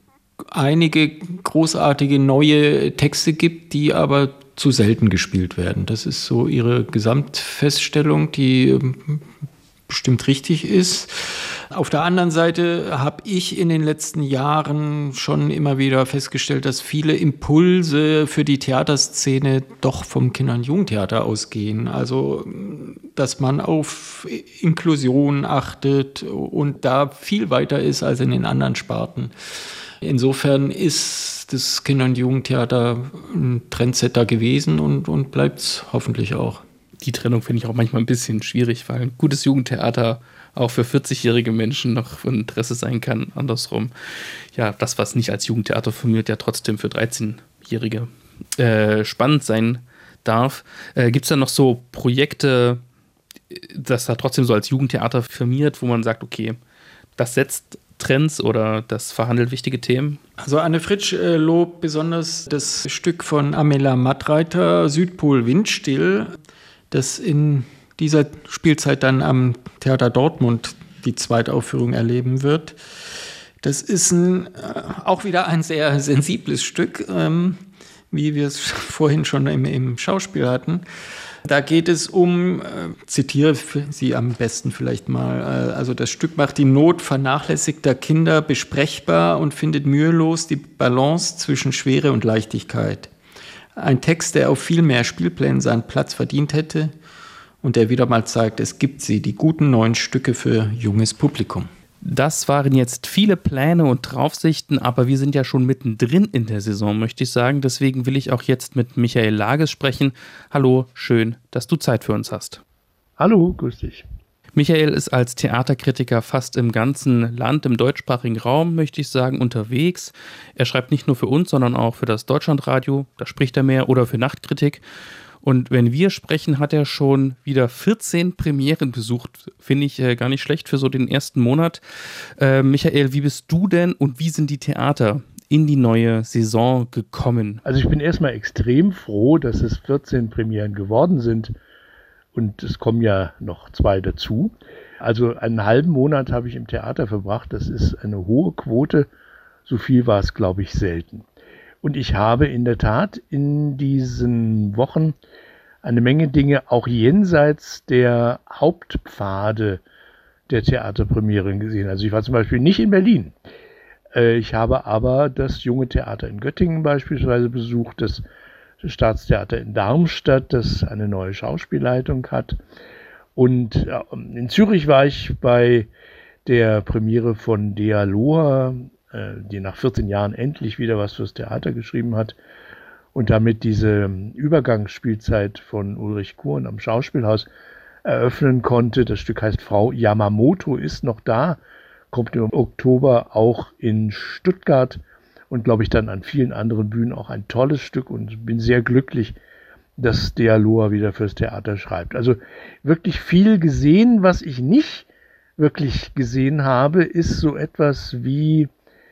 [SPEAKER 4] einige großartige neue Texte gibt, die aber zu selten gespielt werden. Das ist so ihre Gesamtfeststellung, die bestimmt richtig ist. Auf der anderen Seite habe ich in den letzten Jahren schon immer wieder festgestellt, dass viele Impulse für die Theaterszene doch vom Kinder- und Jugendtheater ausgehen. Also, dass man auf Inklusion achtet und da viel weiter ist als in den anderen Sparten. Insofern ist das Kinder- und Jugendtheater ein Trendsetter gewesen und bleibt es hoffentlich auch.
[SPEAKER 2] Die Trennung finde ich auch manchmal ein bisschen schwierig, weil ein gutes Jugendtheater auch für 40-jährige Menschen noch von Interesse sein kann. Andersrum, ja, das, was nicht als Jugendtheater fungiert, ja trotzdem für 13-Jährige spannend sein darf. Gibt es da noch so Projekte, das da trotzdem so als Jugendtheater firmiert, wo man sagt, okay, das setzt Trends oder das verhandelt wichtige Themen?
[SPEAKER 4] Also Anne Fritsch lobt besonders das Stück von Amela Mattreiter, Südpol Windstill, das in dieser Spielzeit dann am Theater Dortmund die Zweitaufführung erleben wird. Das ist auch wieder ein sehr sensibles Stück, wie wir es vorhin schon im Schauspiel hatten. Da geht es um, zitiere Sie am besten vielleicht mal, also das Stück macht die Not vernachlässigter Kinder besprechbar und findet mühelos die Balance zwischen Schwere und Leichtigkeit. Ein Text, der auf viel mehr Spielplänen seinen Platz verdient hätte und der wieder mal zeigt, es gibt sie, die guten neuen Stücke für junges Publikum.
[SPEAKER 2] Das waren jetzt viele Pläne und Draufsichten, aber wir sind ja schon mittendrin in der Saison, möchte ich sagen. Deswegen will ich auch jetzt mit Michael Lages sprechen. Hallo, schön, dass du Zeit für uns hast.
[SPEAKER 6] Hallo, grüß dich.
[SPEAKER 2] Michael ist als Theaterkritiker fast im ganzen Land, im deutschsprachigen Raum, möchte ich sagen, unterwegs. Er schreibt nicht nur für uns, sondern auch für das Deutschlandradio, da spricht er mehr, oder für Nachtkritik. Und wenn wir sprechen, hat er schon wieder 14 Premieren besucht. Finde ich gar nicht schlecht für so den ersten Monat. Michael, wie bist du denn und wie sind die Theater in die neue Saison gekommen?
[SPEAKER 6] Also ich bin erstmal extrem froh, dass es 14 Premieren geworden sind. Und es kommen ja noch 2 dazu. Also einen halben Monat habe ich im Theater verbracht. Das ist eine hohe Quote. So viel war es, glaube ich, selten. Und ich habe in der Tat in diesen Wochen eine Menge Dinge auch jenseits der Hauptpfade der Theaterpremieren gesehen. Also ich war zum Beispiel nicht in Berlin. Ich habe aber das Junge Theater in Göttingen beispielsweise besucht, das Staatstheater in Darmstadt, das eine neue Schauspielleitung hat. Und in Zürich war ich bei der Premiere von Dea Lohr, die nach 14 Jahren endlich wieder was fürs Theater geschrieben hat und damit diese Übergangsspielzeit von Ulrich Kurn am Schauspielhaus eröffnen konnte. Das Stück heißt Frau Yamamoto ist noch da, kommt im Oktober auch in Stuttgart und glaube ich dann an vielen anderen Bühnen auch ein tolles Stück und bin sehr glücklich, dass Dea Lohr wieder fürs Theater schreibt. Also wirklich viel gesehen. Was ich nicht wirklich gesehen habe, ist so etwas wie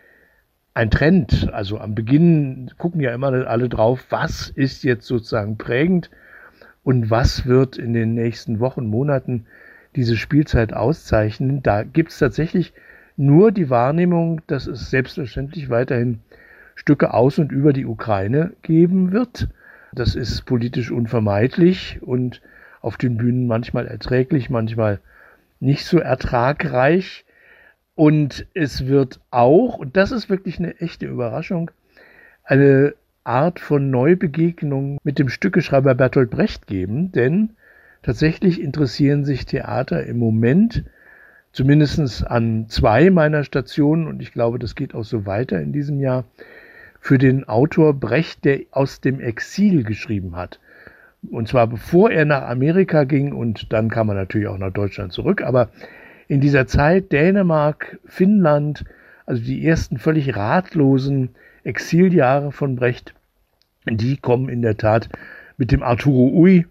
[SPEAKER 6] ein Trend. Also am Beginn gucken ja immer alle drauf, was ist jetzt sozusagen prägend und was wird in den nächsten Wochen, Monaten diese Spielzeit auszeichnen. Da gibt es tatsächlich nur die Wahrnehmung, dass es selbstverständlich weiterhin Stücke aus und über die Ukraine geben wird. Das ist politisch unvermeidlich und auf den Bühnen manchmal erträglich, manchmal nicht so ertragreich. Und es wird auch, und das ist wirklich eine echte Überraschung, eine Art von Neubegegnung mit dem Stückeschreiber Bertolt Brecht geben, denn tatsächlich interessieren sich Theater im Moment zumindest an 2 meiner Stationen, und ich glaube, das geht auch so weiter in diesem Jahr, für den Autor Brecht, der aus dem Exil geschrieben hat. Und zwar bevor er nach Amerika ging, und dann kam er natürlich auch nach Deutschland zurück, aber in dieser Zeit Dänemark, Finnland, also die ersten völlig ratlosen Exiljahre von Brecht, die kommen in der Tat mit dem Arturo Ui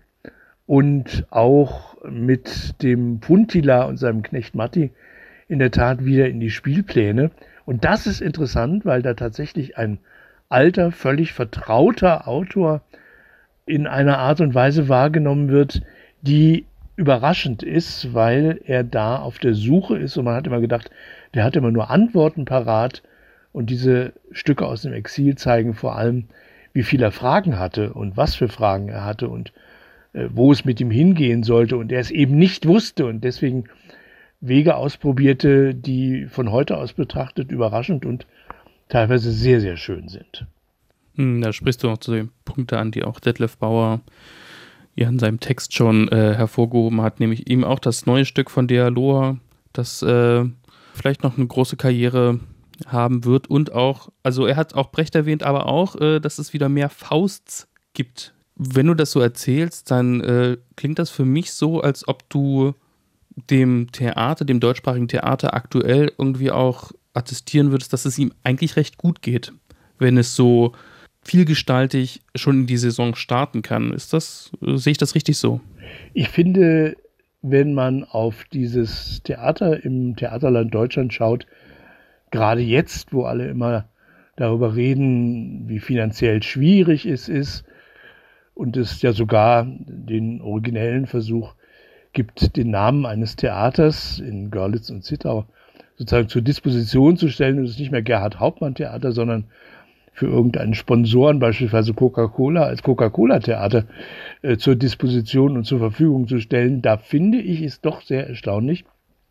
[SPEAKER 6] und auch mit dem Puntila und seinem Knecht Matti in der Tat wieder in die Spielpläne. Und das ist interessant, weil da tatsächlich ein alter, völlig vertrauter Autor in einer Art und Weise wahrgenommen wird, die überraschend ist, weil er da auf der Suche ist und man hat immer gedacht, der hat immer nur Antworten parat und diese Stücke aus dem Exil zeigen vor allem, wie viel er Fragen hatte und was für Fragen er hatte und wo es mit ihm hingehen sollte und er es eben nicht wusste und deswegen Wege ausprobierte, die von heute aus betrachtet überraschend und teilweise sehr, sehr schön sind.
[SPEAKER 2] Da sprichst du noch zu den Punkten an, die auch Detlef Bauer ja in seinem Text schon hervorgehoben hat, nämlich ihm auch das neue Stück von Dea Lohr, das vielleicht noch eine große Karriere haben wird und auch, also er hat auch Brecht erwähnt, aber auch, dass es wieder mehr Fausts gibt. Wenn du das so erzählst, dann klingt das für mich so, als ob du dem Theater, dem deutschsprachigen Theater aktuell irgendwie auch attestieren würdest, dass es ihm eigentlich recht gut geht, wenn es so vielgestaltig schon in die Saison starten kann. Sehe ich das richtig so?
[SPEAKER 6] Ich finde, wenn man auf dieses Theater im Theaterland Deutschland schaut, gerade jetzt, wo alle immer darüber reden, wie finanziell schwierig es ist und es ja sogar den originellen Versuch gibt, den Namen eines Theaters in Görlitz und Zittau sozusagen zur Disposition zu stellen. Und es ist nicht mehr Gerhard Hauptmann Theater, sondern für irgendeinen Sponsoren, beispielsweise Coca-Cola, als Coca-Cola-Theater zur Disposition und zur Verfügung zu stellen. Da finde ich es doch sehr erstaunlich,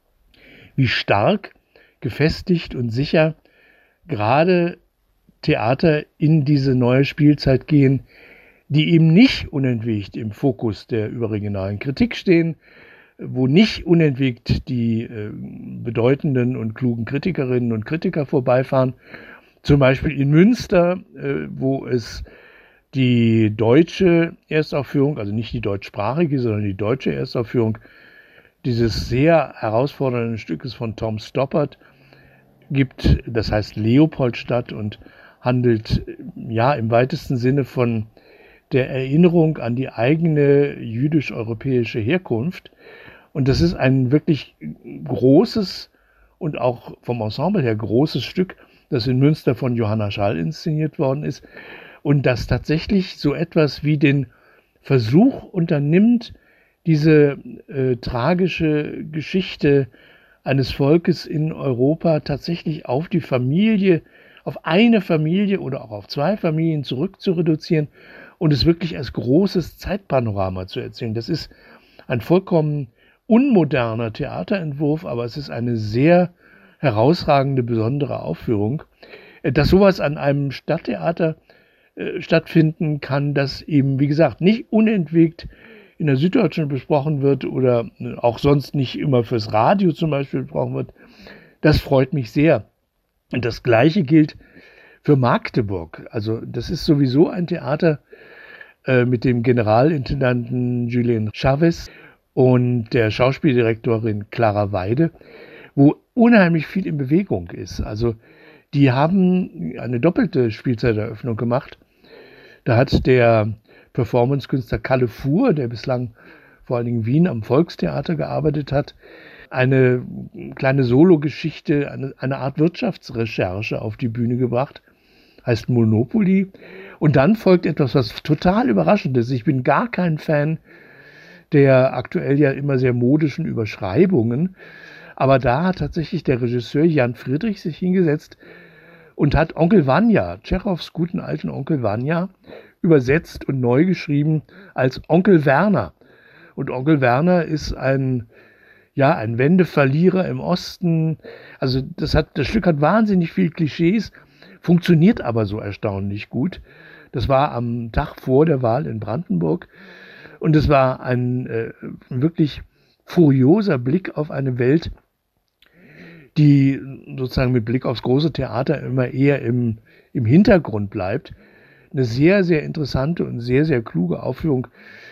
[SPEAKER 6] wie stark gefestigt und sicher gerade Theater in diese neue Spielzeit gehen, die eben nicht unentwegt im Fokus der überregionalen Kritik stehen, wo nicht unentwegt die bedeutenden und klugen Kritikerinnen und Kritiker vorbeifahren. Zum Beispiel in Münster, wo es die deutsche Erstaufführung, also nicht die deutschsprachige, sondern die deutsche Erstaufführung dieses sehr herausfordernden Stückes von Tom Stoppard gibt, das heißt Leopoldstadt, und handelt ja im weitesten Sinne von der Erinnerung an die eigene jüdisch-europäische Herkunft. Und das ist ein wirklich großes und auch vom Ensemble her großes Stück, das in Münster von Johanna Schall inszeniert worden ist und das tatsächlich so etwas wie den Versuch unternimmt, diese tragische Geschichte eines Volkes in Europa tatsächlich auf die Familie, auf eine Familie oder auch auf zwei Familien zurück zu reduzieren und es wirklich als großes Zeitpanorama zu erzählen. Das ist ein vollkommen unmoderner Theaterentwurf, aber es ist eine sehr herausragende, besondere Aufführung. Dass sowas an einem Stadttheater stattfinden kann, das eben, wie gesagt, nicht unentwegt in der Süddeutschen besprochen wird oder auch sonst nicht immer fürs Radio zum Beispiel besprochen wird, das freut mich sehr. Und das Gleiche gilt für Magdeburg. Also das ist sowieso ein Theater mit dem Generalintendanten Julien Chavez und der Schauspieldirektorin Clara Weide, wo unheimlich viel in Bewegung ist. Also die haben eine doppelte Spielzeiteröffnung gemacht. Da hat der Performancekünstler Kalle Fuhr, der bislang vor allen Dingen in Wien am Volkstheater gearbeitet hat, eine kleine Sologeschichte, eine Art Wirtschaftsrecherche auf die Bühne gebracht, heißt Monopoly. Und dann folgt etwas, was total überraschend ist. Ich bin gar kein Fan der aktuell ja immer sehr modischen Überschreibungen, aber da hat tatsächlich der Regisseur Jan Friedrich sich hingesetzt und hat Onkel Vanya, Tschechows guten alten Onkel Vanya, übersetzt und neu geschrieben als Onkel Werner. Und Onkel Werner ist ein Wendeverlierer im Osten. Also das Stück hat wahnsinnig viel Klischees, funktioniert aber so erstaunlich gut. Das war am Tag vor der Wahl in Brandenburg und es war ein wirklich furioser Blick auf eine Welt, die sozusagen mit Blick aufs große Theater immer eher im Hintergrund bleibt. Eine sehr, sehr interessante und sehr, sehr kluge Aufführung,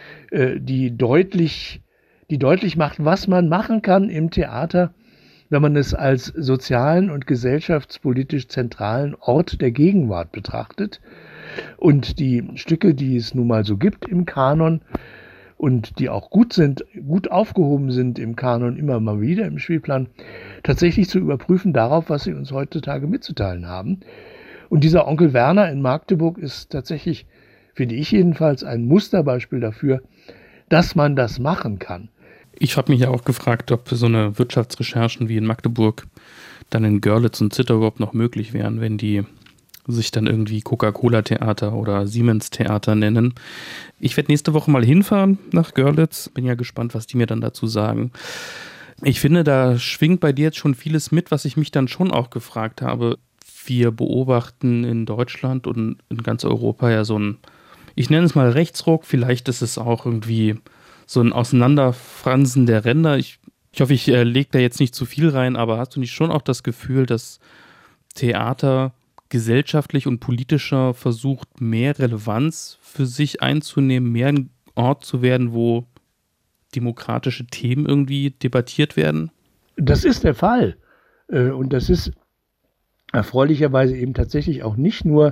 [SPEAKER 6] die deutlich macht, was man machen kann im Theater, wenn man es als sozialen und gesellschaftspolitisch zentralen Ort der Gegenwart betrachtet. Und die Stücke, die es nun mal so gibt im Kanon und die auch gut aufgehoben sind im Kanon, immer mal wieder im Spielplan, tatsächlich zu überprüfen darauf, was sie uns heutzutage mitzuteilen haben. Und dieser Onkel Werner in Magdeburg ist tatsächlich, finde ich jedenfalls, ein Musterbeispiel dafür, dass man das machen kann.
[SPEAKER 2] Ich habe mich ja auch gefragt, ob so eine Wirtschaftsrecherchen wie in Magdeburg dann in Görlitz und Zittau überhaupt noch möglich wären, wenn die sich dann irgendwie Coca-Cola-Theater oder Siemens-Theater nennen. Ich werde nächste Woche mal hinfahren nach Görlitz. Bin ja gespannt, was die mir dann dazu sagen. Ich finde, da schwingt bei dir jetzt schon vieles mit, was ich mich dann schon auch gefragt habe. Wir beobachten in Deutschland und in ganz Europa ja so ein, ich nenne es mal Rechtsruck, vielleicht ist es auch irgendwie so ein Auseinanderfransen der Ränder. Ich hoffe, ich lege da jetzt nicht zu viel rein, aber hast du nicht schon auch das Gefühl, dass Theater gesellschaftlich und politischer versucht, mehr Relevanz für sich einzunehmen, mehr ein Ort zu werden, wo demokratische Themen irgendwie debattiert werden?
[SPEAKER 6] Das ist der Fall. Und das ist erfreulicherweise eben tatsächlich auch nicht nur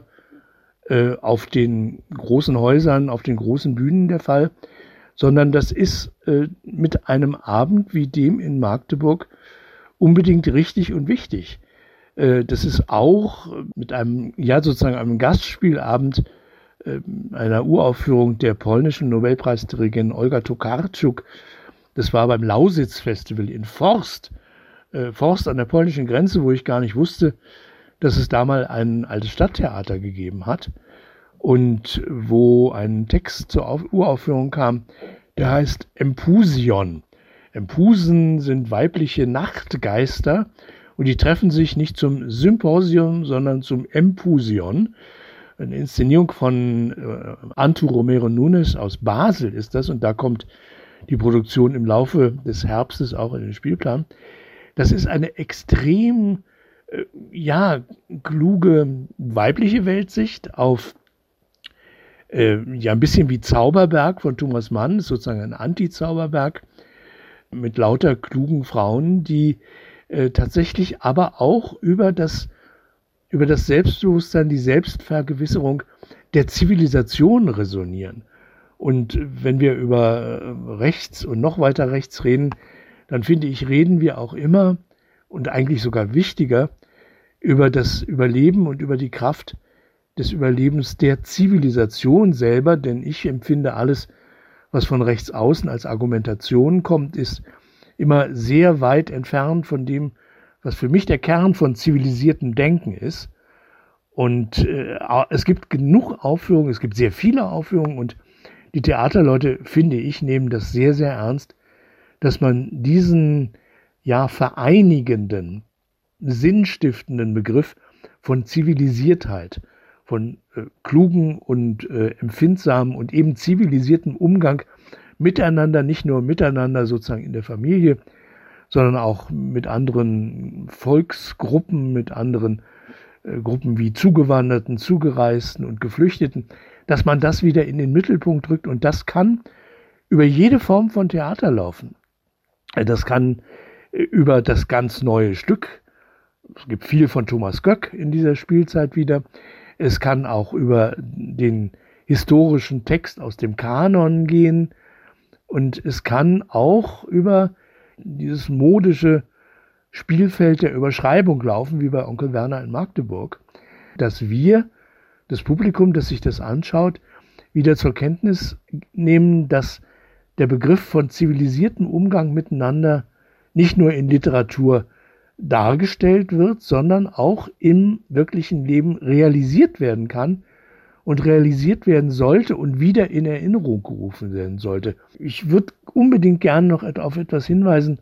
[SPEAKER 6] auf den großen Häusern, auf den großen Bühnen der Fall, sondern das ist mit einem Abend wie dem in Magdeburg unbedingt richtig und wichtig. Das ist auch mit einem Gastspielabend einer Uraufführung der polnischen Nobelpreisträgerin Olga Tokarczuk. Das war beim Lausitz-Festival in Forst. Forst an der polnischen Grenze, wo ich gar nicht wusste, dass es da mal ein altes Stadttheater gegeben hat und wo ein Text zur Uraufführung kam, der heißt Empusion. Empusen sind weibliche Nachtgeister und die treffen sich nicht zum Symposium, sondern zum Empusion. Eine Inszenierung von Antu Romero Nunes aus Basel ist das und da kommt die Produktion im Laufe des Herbstes auch in den Spielplan. Das ist eine extrem kluge weibliche Weltsicht auf ein bisschen wie Zauberberg von Thomas Mann, sozusagen ein Anti-Zauberberg mit lauter klugen Frauen, die tatsächlich aber auch über das Selbstbewusstsein, die Selbstvergewisserung der Zivilisation resonieren. Und wenn wir über rechts und noch weiter rechts reden, dann finde ich, reden wir auch immer und eigentlich sogar wichtiger über das Überleben und über die Kraft des Überlebens der Zivilisation selber, denn ich empfinde alles, was von rechts außen als Argumentation kommt, ist immer sehr weit entfernt von dem, was für mich der Kern von zivilisiertem Denken ist. Und es gibt genug Aufführungen, es gibt sehr viele Aufführungen und die Theaterleute, finde ich, nehmen das sehr, sehr ernst, dass man diesen vereinigenden, sinnstiftenden Begriff von Zivilisiertheit, von klugen und empfindsamen und eben zivilisiertem Umgang miteinander, nicht nur miteinander sozusagen in der Familie, sondern auch mit anderen Volksgruppen, mit anderen Gruppen wie Zugewanderten, Zugereisten und Geflüchteten, dass man das wieder in den Mittelpunkt rückt. Und das kann über jede Form von Theater laufen. Das kann über das ganz neue Stück, es gibt viel von Thomas Göck in dieser Spielzeit wieder, es kann auch über den historischen Text aus dem Kanon gehen und es kann auch über dieses modische Spielfeld der Überschreibung laufen, wie bei Onkel Werner in Magdeburg, dass wir, das Publikum, das sich das anschaut, wieder zur Kenntnis nehmen, dass der Begriff von zivilisiertem Umgang miteinander nicht nur in Literatur dargestellt wird, sondern auch im wirklichen Leben realisiert werden kann und realisiert werden sollte und wieder in Erinnerung gerufen werden sollte. Ich würde unbedingt gerne noch auf etwas hinweisen,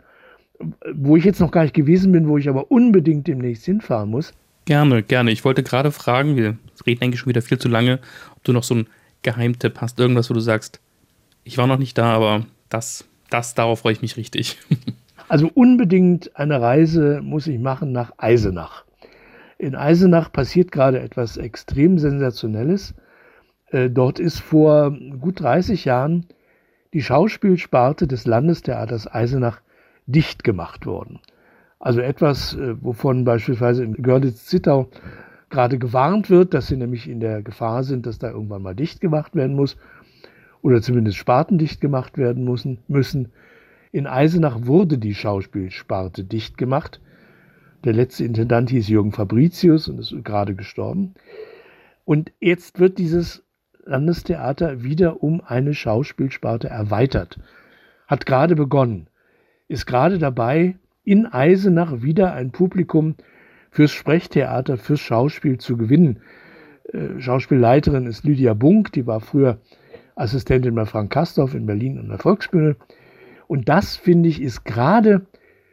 [SPEAKER 6] wo ich jetzt noch gar nicht gewesen bin, wo ich aber unbedingt demnächst hinfahren muss.
[SPEAKER 2] Gerne, gerne. Ich wollte gerade fragen, wir reden eigentlich schon wieder viel zu lange, ob du noch so einen Geheimtipp hast, irgendwas, wo du sagst, ich war noch nicht da, aber darauf freue ich mich richtig.
[SPEAKER 6] Also unbedingt eine Reise muss ich machen nach Eisenach. In Eisenach passiert gerade etwas extrem Sensationelles. Dort ist vor gut 30 Jahren die Schauspielsparte des Landestheaters Eisenach dicht gemacht worden. Also etwas, wovon beispielsweise in Görlitz-Zittau gerade gewarnt wird, dass sie nämlich in der Gefahr sind, dass da irgendwann mal dicht gemacht werden muss oder zumindest spartendicht gemacht werden müssen. In Eisenach wurde die Schauspielsparte dicht gemacht. Der letzte Intendant hieß Jürgen Fabricius und ist gerade gestorben. Und jetzt wird dieses Landestheater wieder um eine Schauspielsparte erweitert. Hat gerade begonnen. Ist gerade dabei, in Eisenach wieder ein Publikum fürs Sprechtheater, fürs Schauspiel zu gewinnen. Schauspielleiterin ist Lydia Bunk, die war früher Assistentin bei Frank Castorf in Berlin an der Volksbühne. Und das, finde ich, ist gerade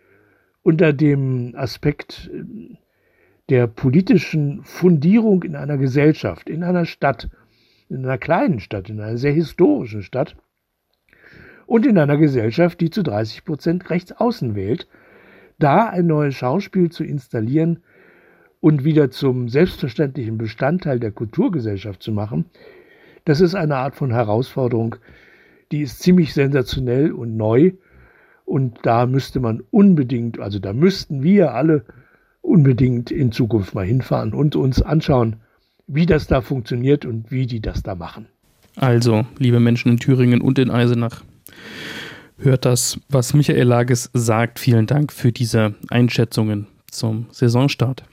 [SPEAKER 6] unter dem Aspekt der politischen Fundierung in einer Gesellschaft, in einer Stadt, in einer kleinen Stadt, in einer sehr historischen Stadt und in einer Gesellschaft, die zu 30% rechts außen wählt, da ein neues Schauspiel zu installieren und wieder zum selbstverständlichen Bestandteil der Kulturgesellschaft zu machen, das ist eine Art von Herausforderung, die ist ziemlich sensationell und neu. Und da müssten wir alle unbedingt in Zukunft mal hinfahren und uns anschauen, wie das da funktioniert und wie die das da machen.
[SPEAKER 2] Also, liebe Menschen in Thüringen und in Eisenach, hört das, was Michael Lages sagt. Vielen Dank für diese Einschätzungen zum Saisonstart.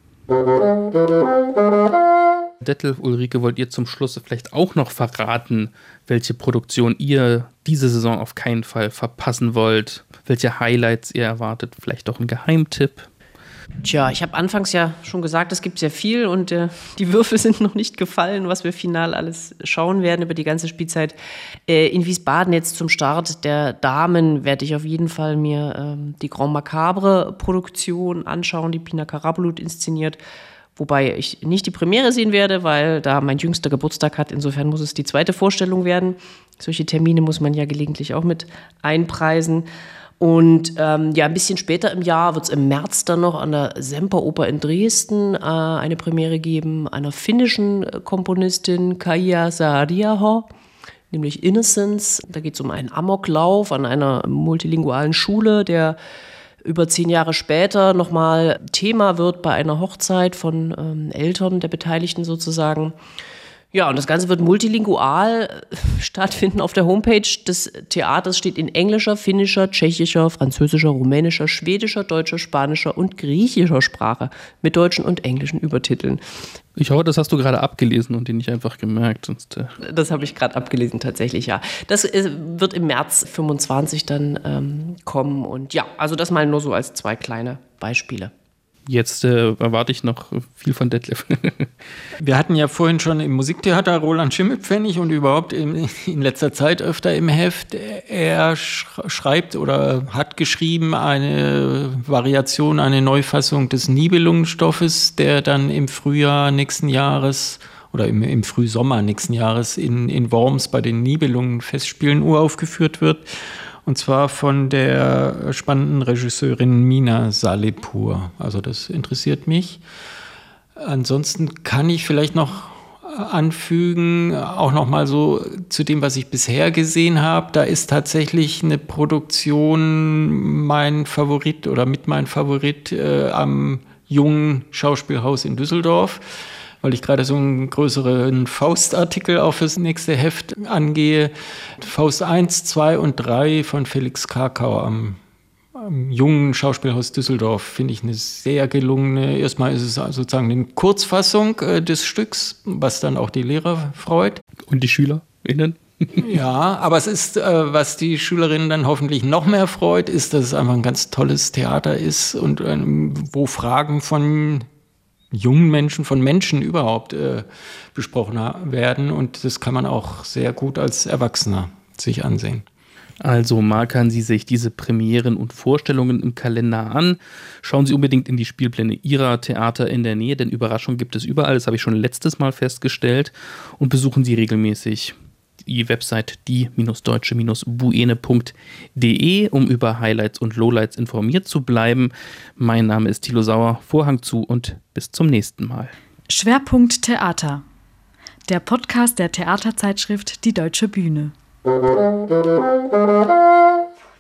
[SPEAKER 2] Detlev, Ulrike, wollt ihr zum Schluss vielleicht auch noch verraten, welche Produktion ihr diese Saison auf keinen Fall verpassen wollt? Welche Highlights ihr erwartet? Vielleicht auch ein Geheimtipp?
[SPEAKER 3] Tja, ich habe anfangs ja schon gesagt, es gibt sehr viel und die Würfel sind noch nicht gefallen, was wir final alles schauen werden über die ganze Spielzeit. In Wiesbaden jetzt zum Start der Damen werde ich auf jeden Fall mir die Grand Macabre Produktion anschauen, die Pina Karabulut inszeniert, wobei ich nicht die Premiere sehen werde, weil da mein Jüngster Geburtstag hat. Insofern muss es die zweite Vorstellung werden. Solche Termine muss man ja gelegentlich auch mit einpreisen. Und ein bisschen später im Jahr wird es im März dann noch an der Semperoper in Dresden eine Premiere geben, einer finnischen Komponistin Kaija Saariaho, nämlich Innocence. Da geht es um einen Amoklauf an einer multilingualen Schule, der über 10 Jahre später nochmal Thema wird bei einer Hochzeit von Eltern der Beteiligten sozusagen. Ja, und das Ganze wird multilingual stattfinden. Auf der Homepage des Theaters steht in englischer, finnischer, tschechischer, französischer, rumänischer, schwedischer, deutscher, spanischer und griechischer Sprache mit deutschen und englischen Übertiteln.
[SPEAKER 2] Ich hoffe, das hast du gerade abgelesen und dir nicht einfach gemerkt. Sonst,
[SPEAKER 3] Das habe ich gerade abgelesen, tatsächlich, ja. Das wird im März 25 dann kommen. Und ja, also das mal nur so als 2 kleine Beispiele.
[SPEAKER 2] Jetzt erwarte ich noch viel von Detlef.
[SPEAKER 4] Wir hatten ja vorhin schon im Musiktheater Roland Schimmelpfennig und überhaupt in letzter Zeit öfter im Heft. Er schreibt oder hat geschrieben eine Variation, eine Neufassung des Nibelungenstoffes, der dann im Frühjahr nächsten Jahres oder im Frühsommer nächsten Jahres in Worms bei den Nibelungenfestspielen uraufgeführt wird. Und zwar von der spannenden Regisseurin Mina Salehpour. Also das interessiert mich. Ansonsten kann ich vielleicht noch anfügen, auch noch mal so zu dem, was ich bisher gesehen habe. Da ist tatsächlich eine Produktion mein Favorit oder mit mein Favorit am Jungen Schauspielhaus in Düsseldorf, weil ich gerade so einen größeren Faust-Artikel auch fürs nächste Heft angehe. Faust 1, 2 und 3 von Felix Karkau am Jungen Schauspielhaus Düsseldorf finde ich eine sehr gelungene, erstmal ist es sozusagen eine Kurzfassung des Stücks, was dann auch die Lehrer freut.
[SPEAKER 2] Und die SchülerInnen?
[SPEAKER 4] Ja, aber es ist, was die Schülerinnen dann hoffentlich noch mehr freut, ist, dass es einfach ein ganz tolles Theater ist und wo Fragen von jungen Menschen, von Menschen überhaupt besprochen werden. Und das kann man auch sehr gut als Erwachsener sich ansehen.
[SPEAKER 2] Also markern Sie sich diese Premieren und Vorstellungen im Kalender an. Schauen Sie unbedingt in die Spielpläne Ihrer Theater in der Nähe, denn Überraschungen gibt es überall. Das habe ich schon letztes Mal festgestellt. Und besuchen Sie regelmäßig die Website die-deutsche-buene.de, um über Highlights und Lowlights informiert zu bleiben. Mein Name ist Thilo Sauer. Vorhang zu und bis zum nächsten Mal.
[SPEAKER 1] Schwerpunkt Theater. Der Podcast der Theaterzeitschrift Die Deutsche Bühne.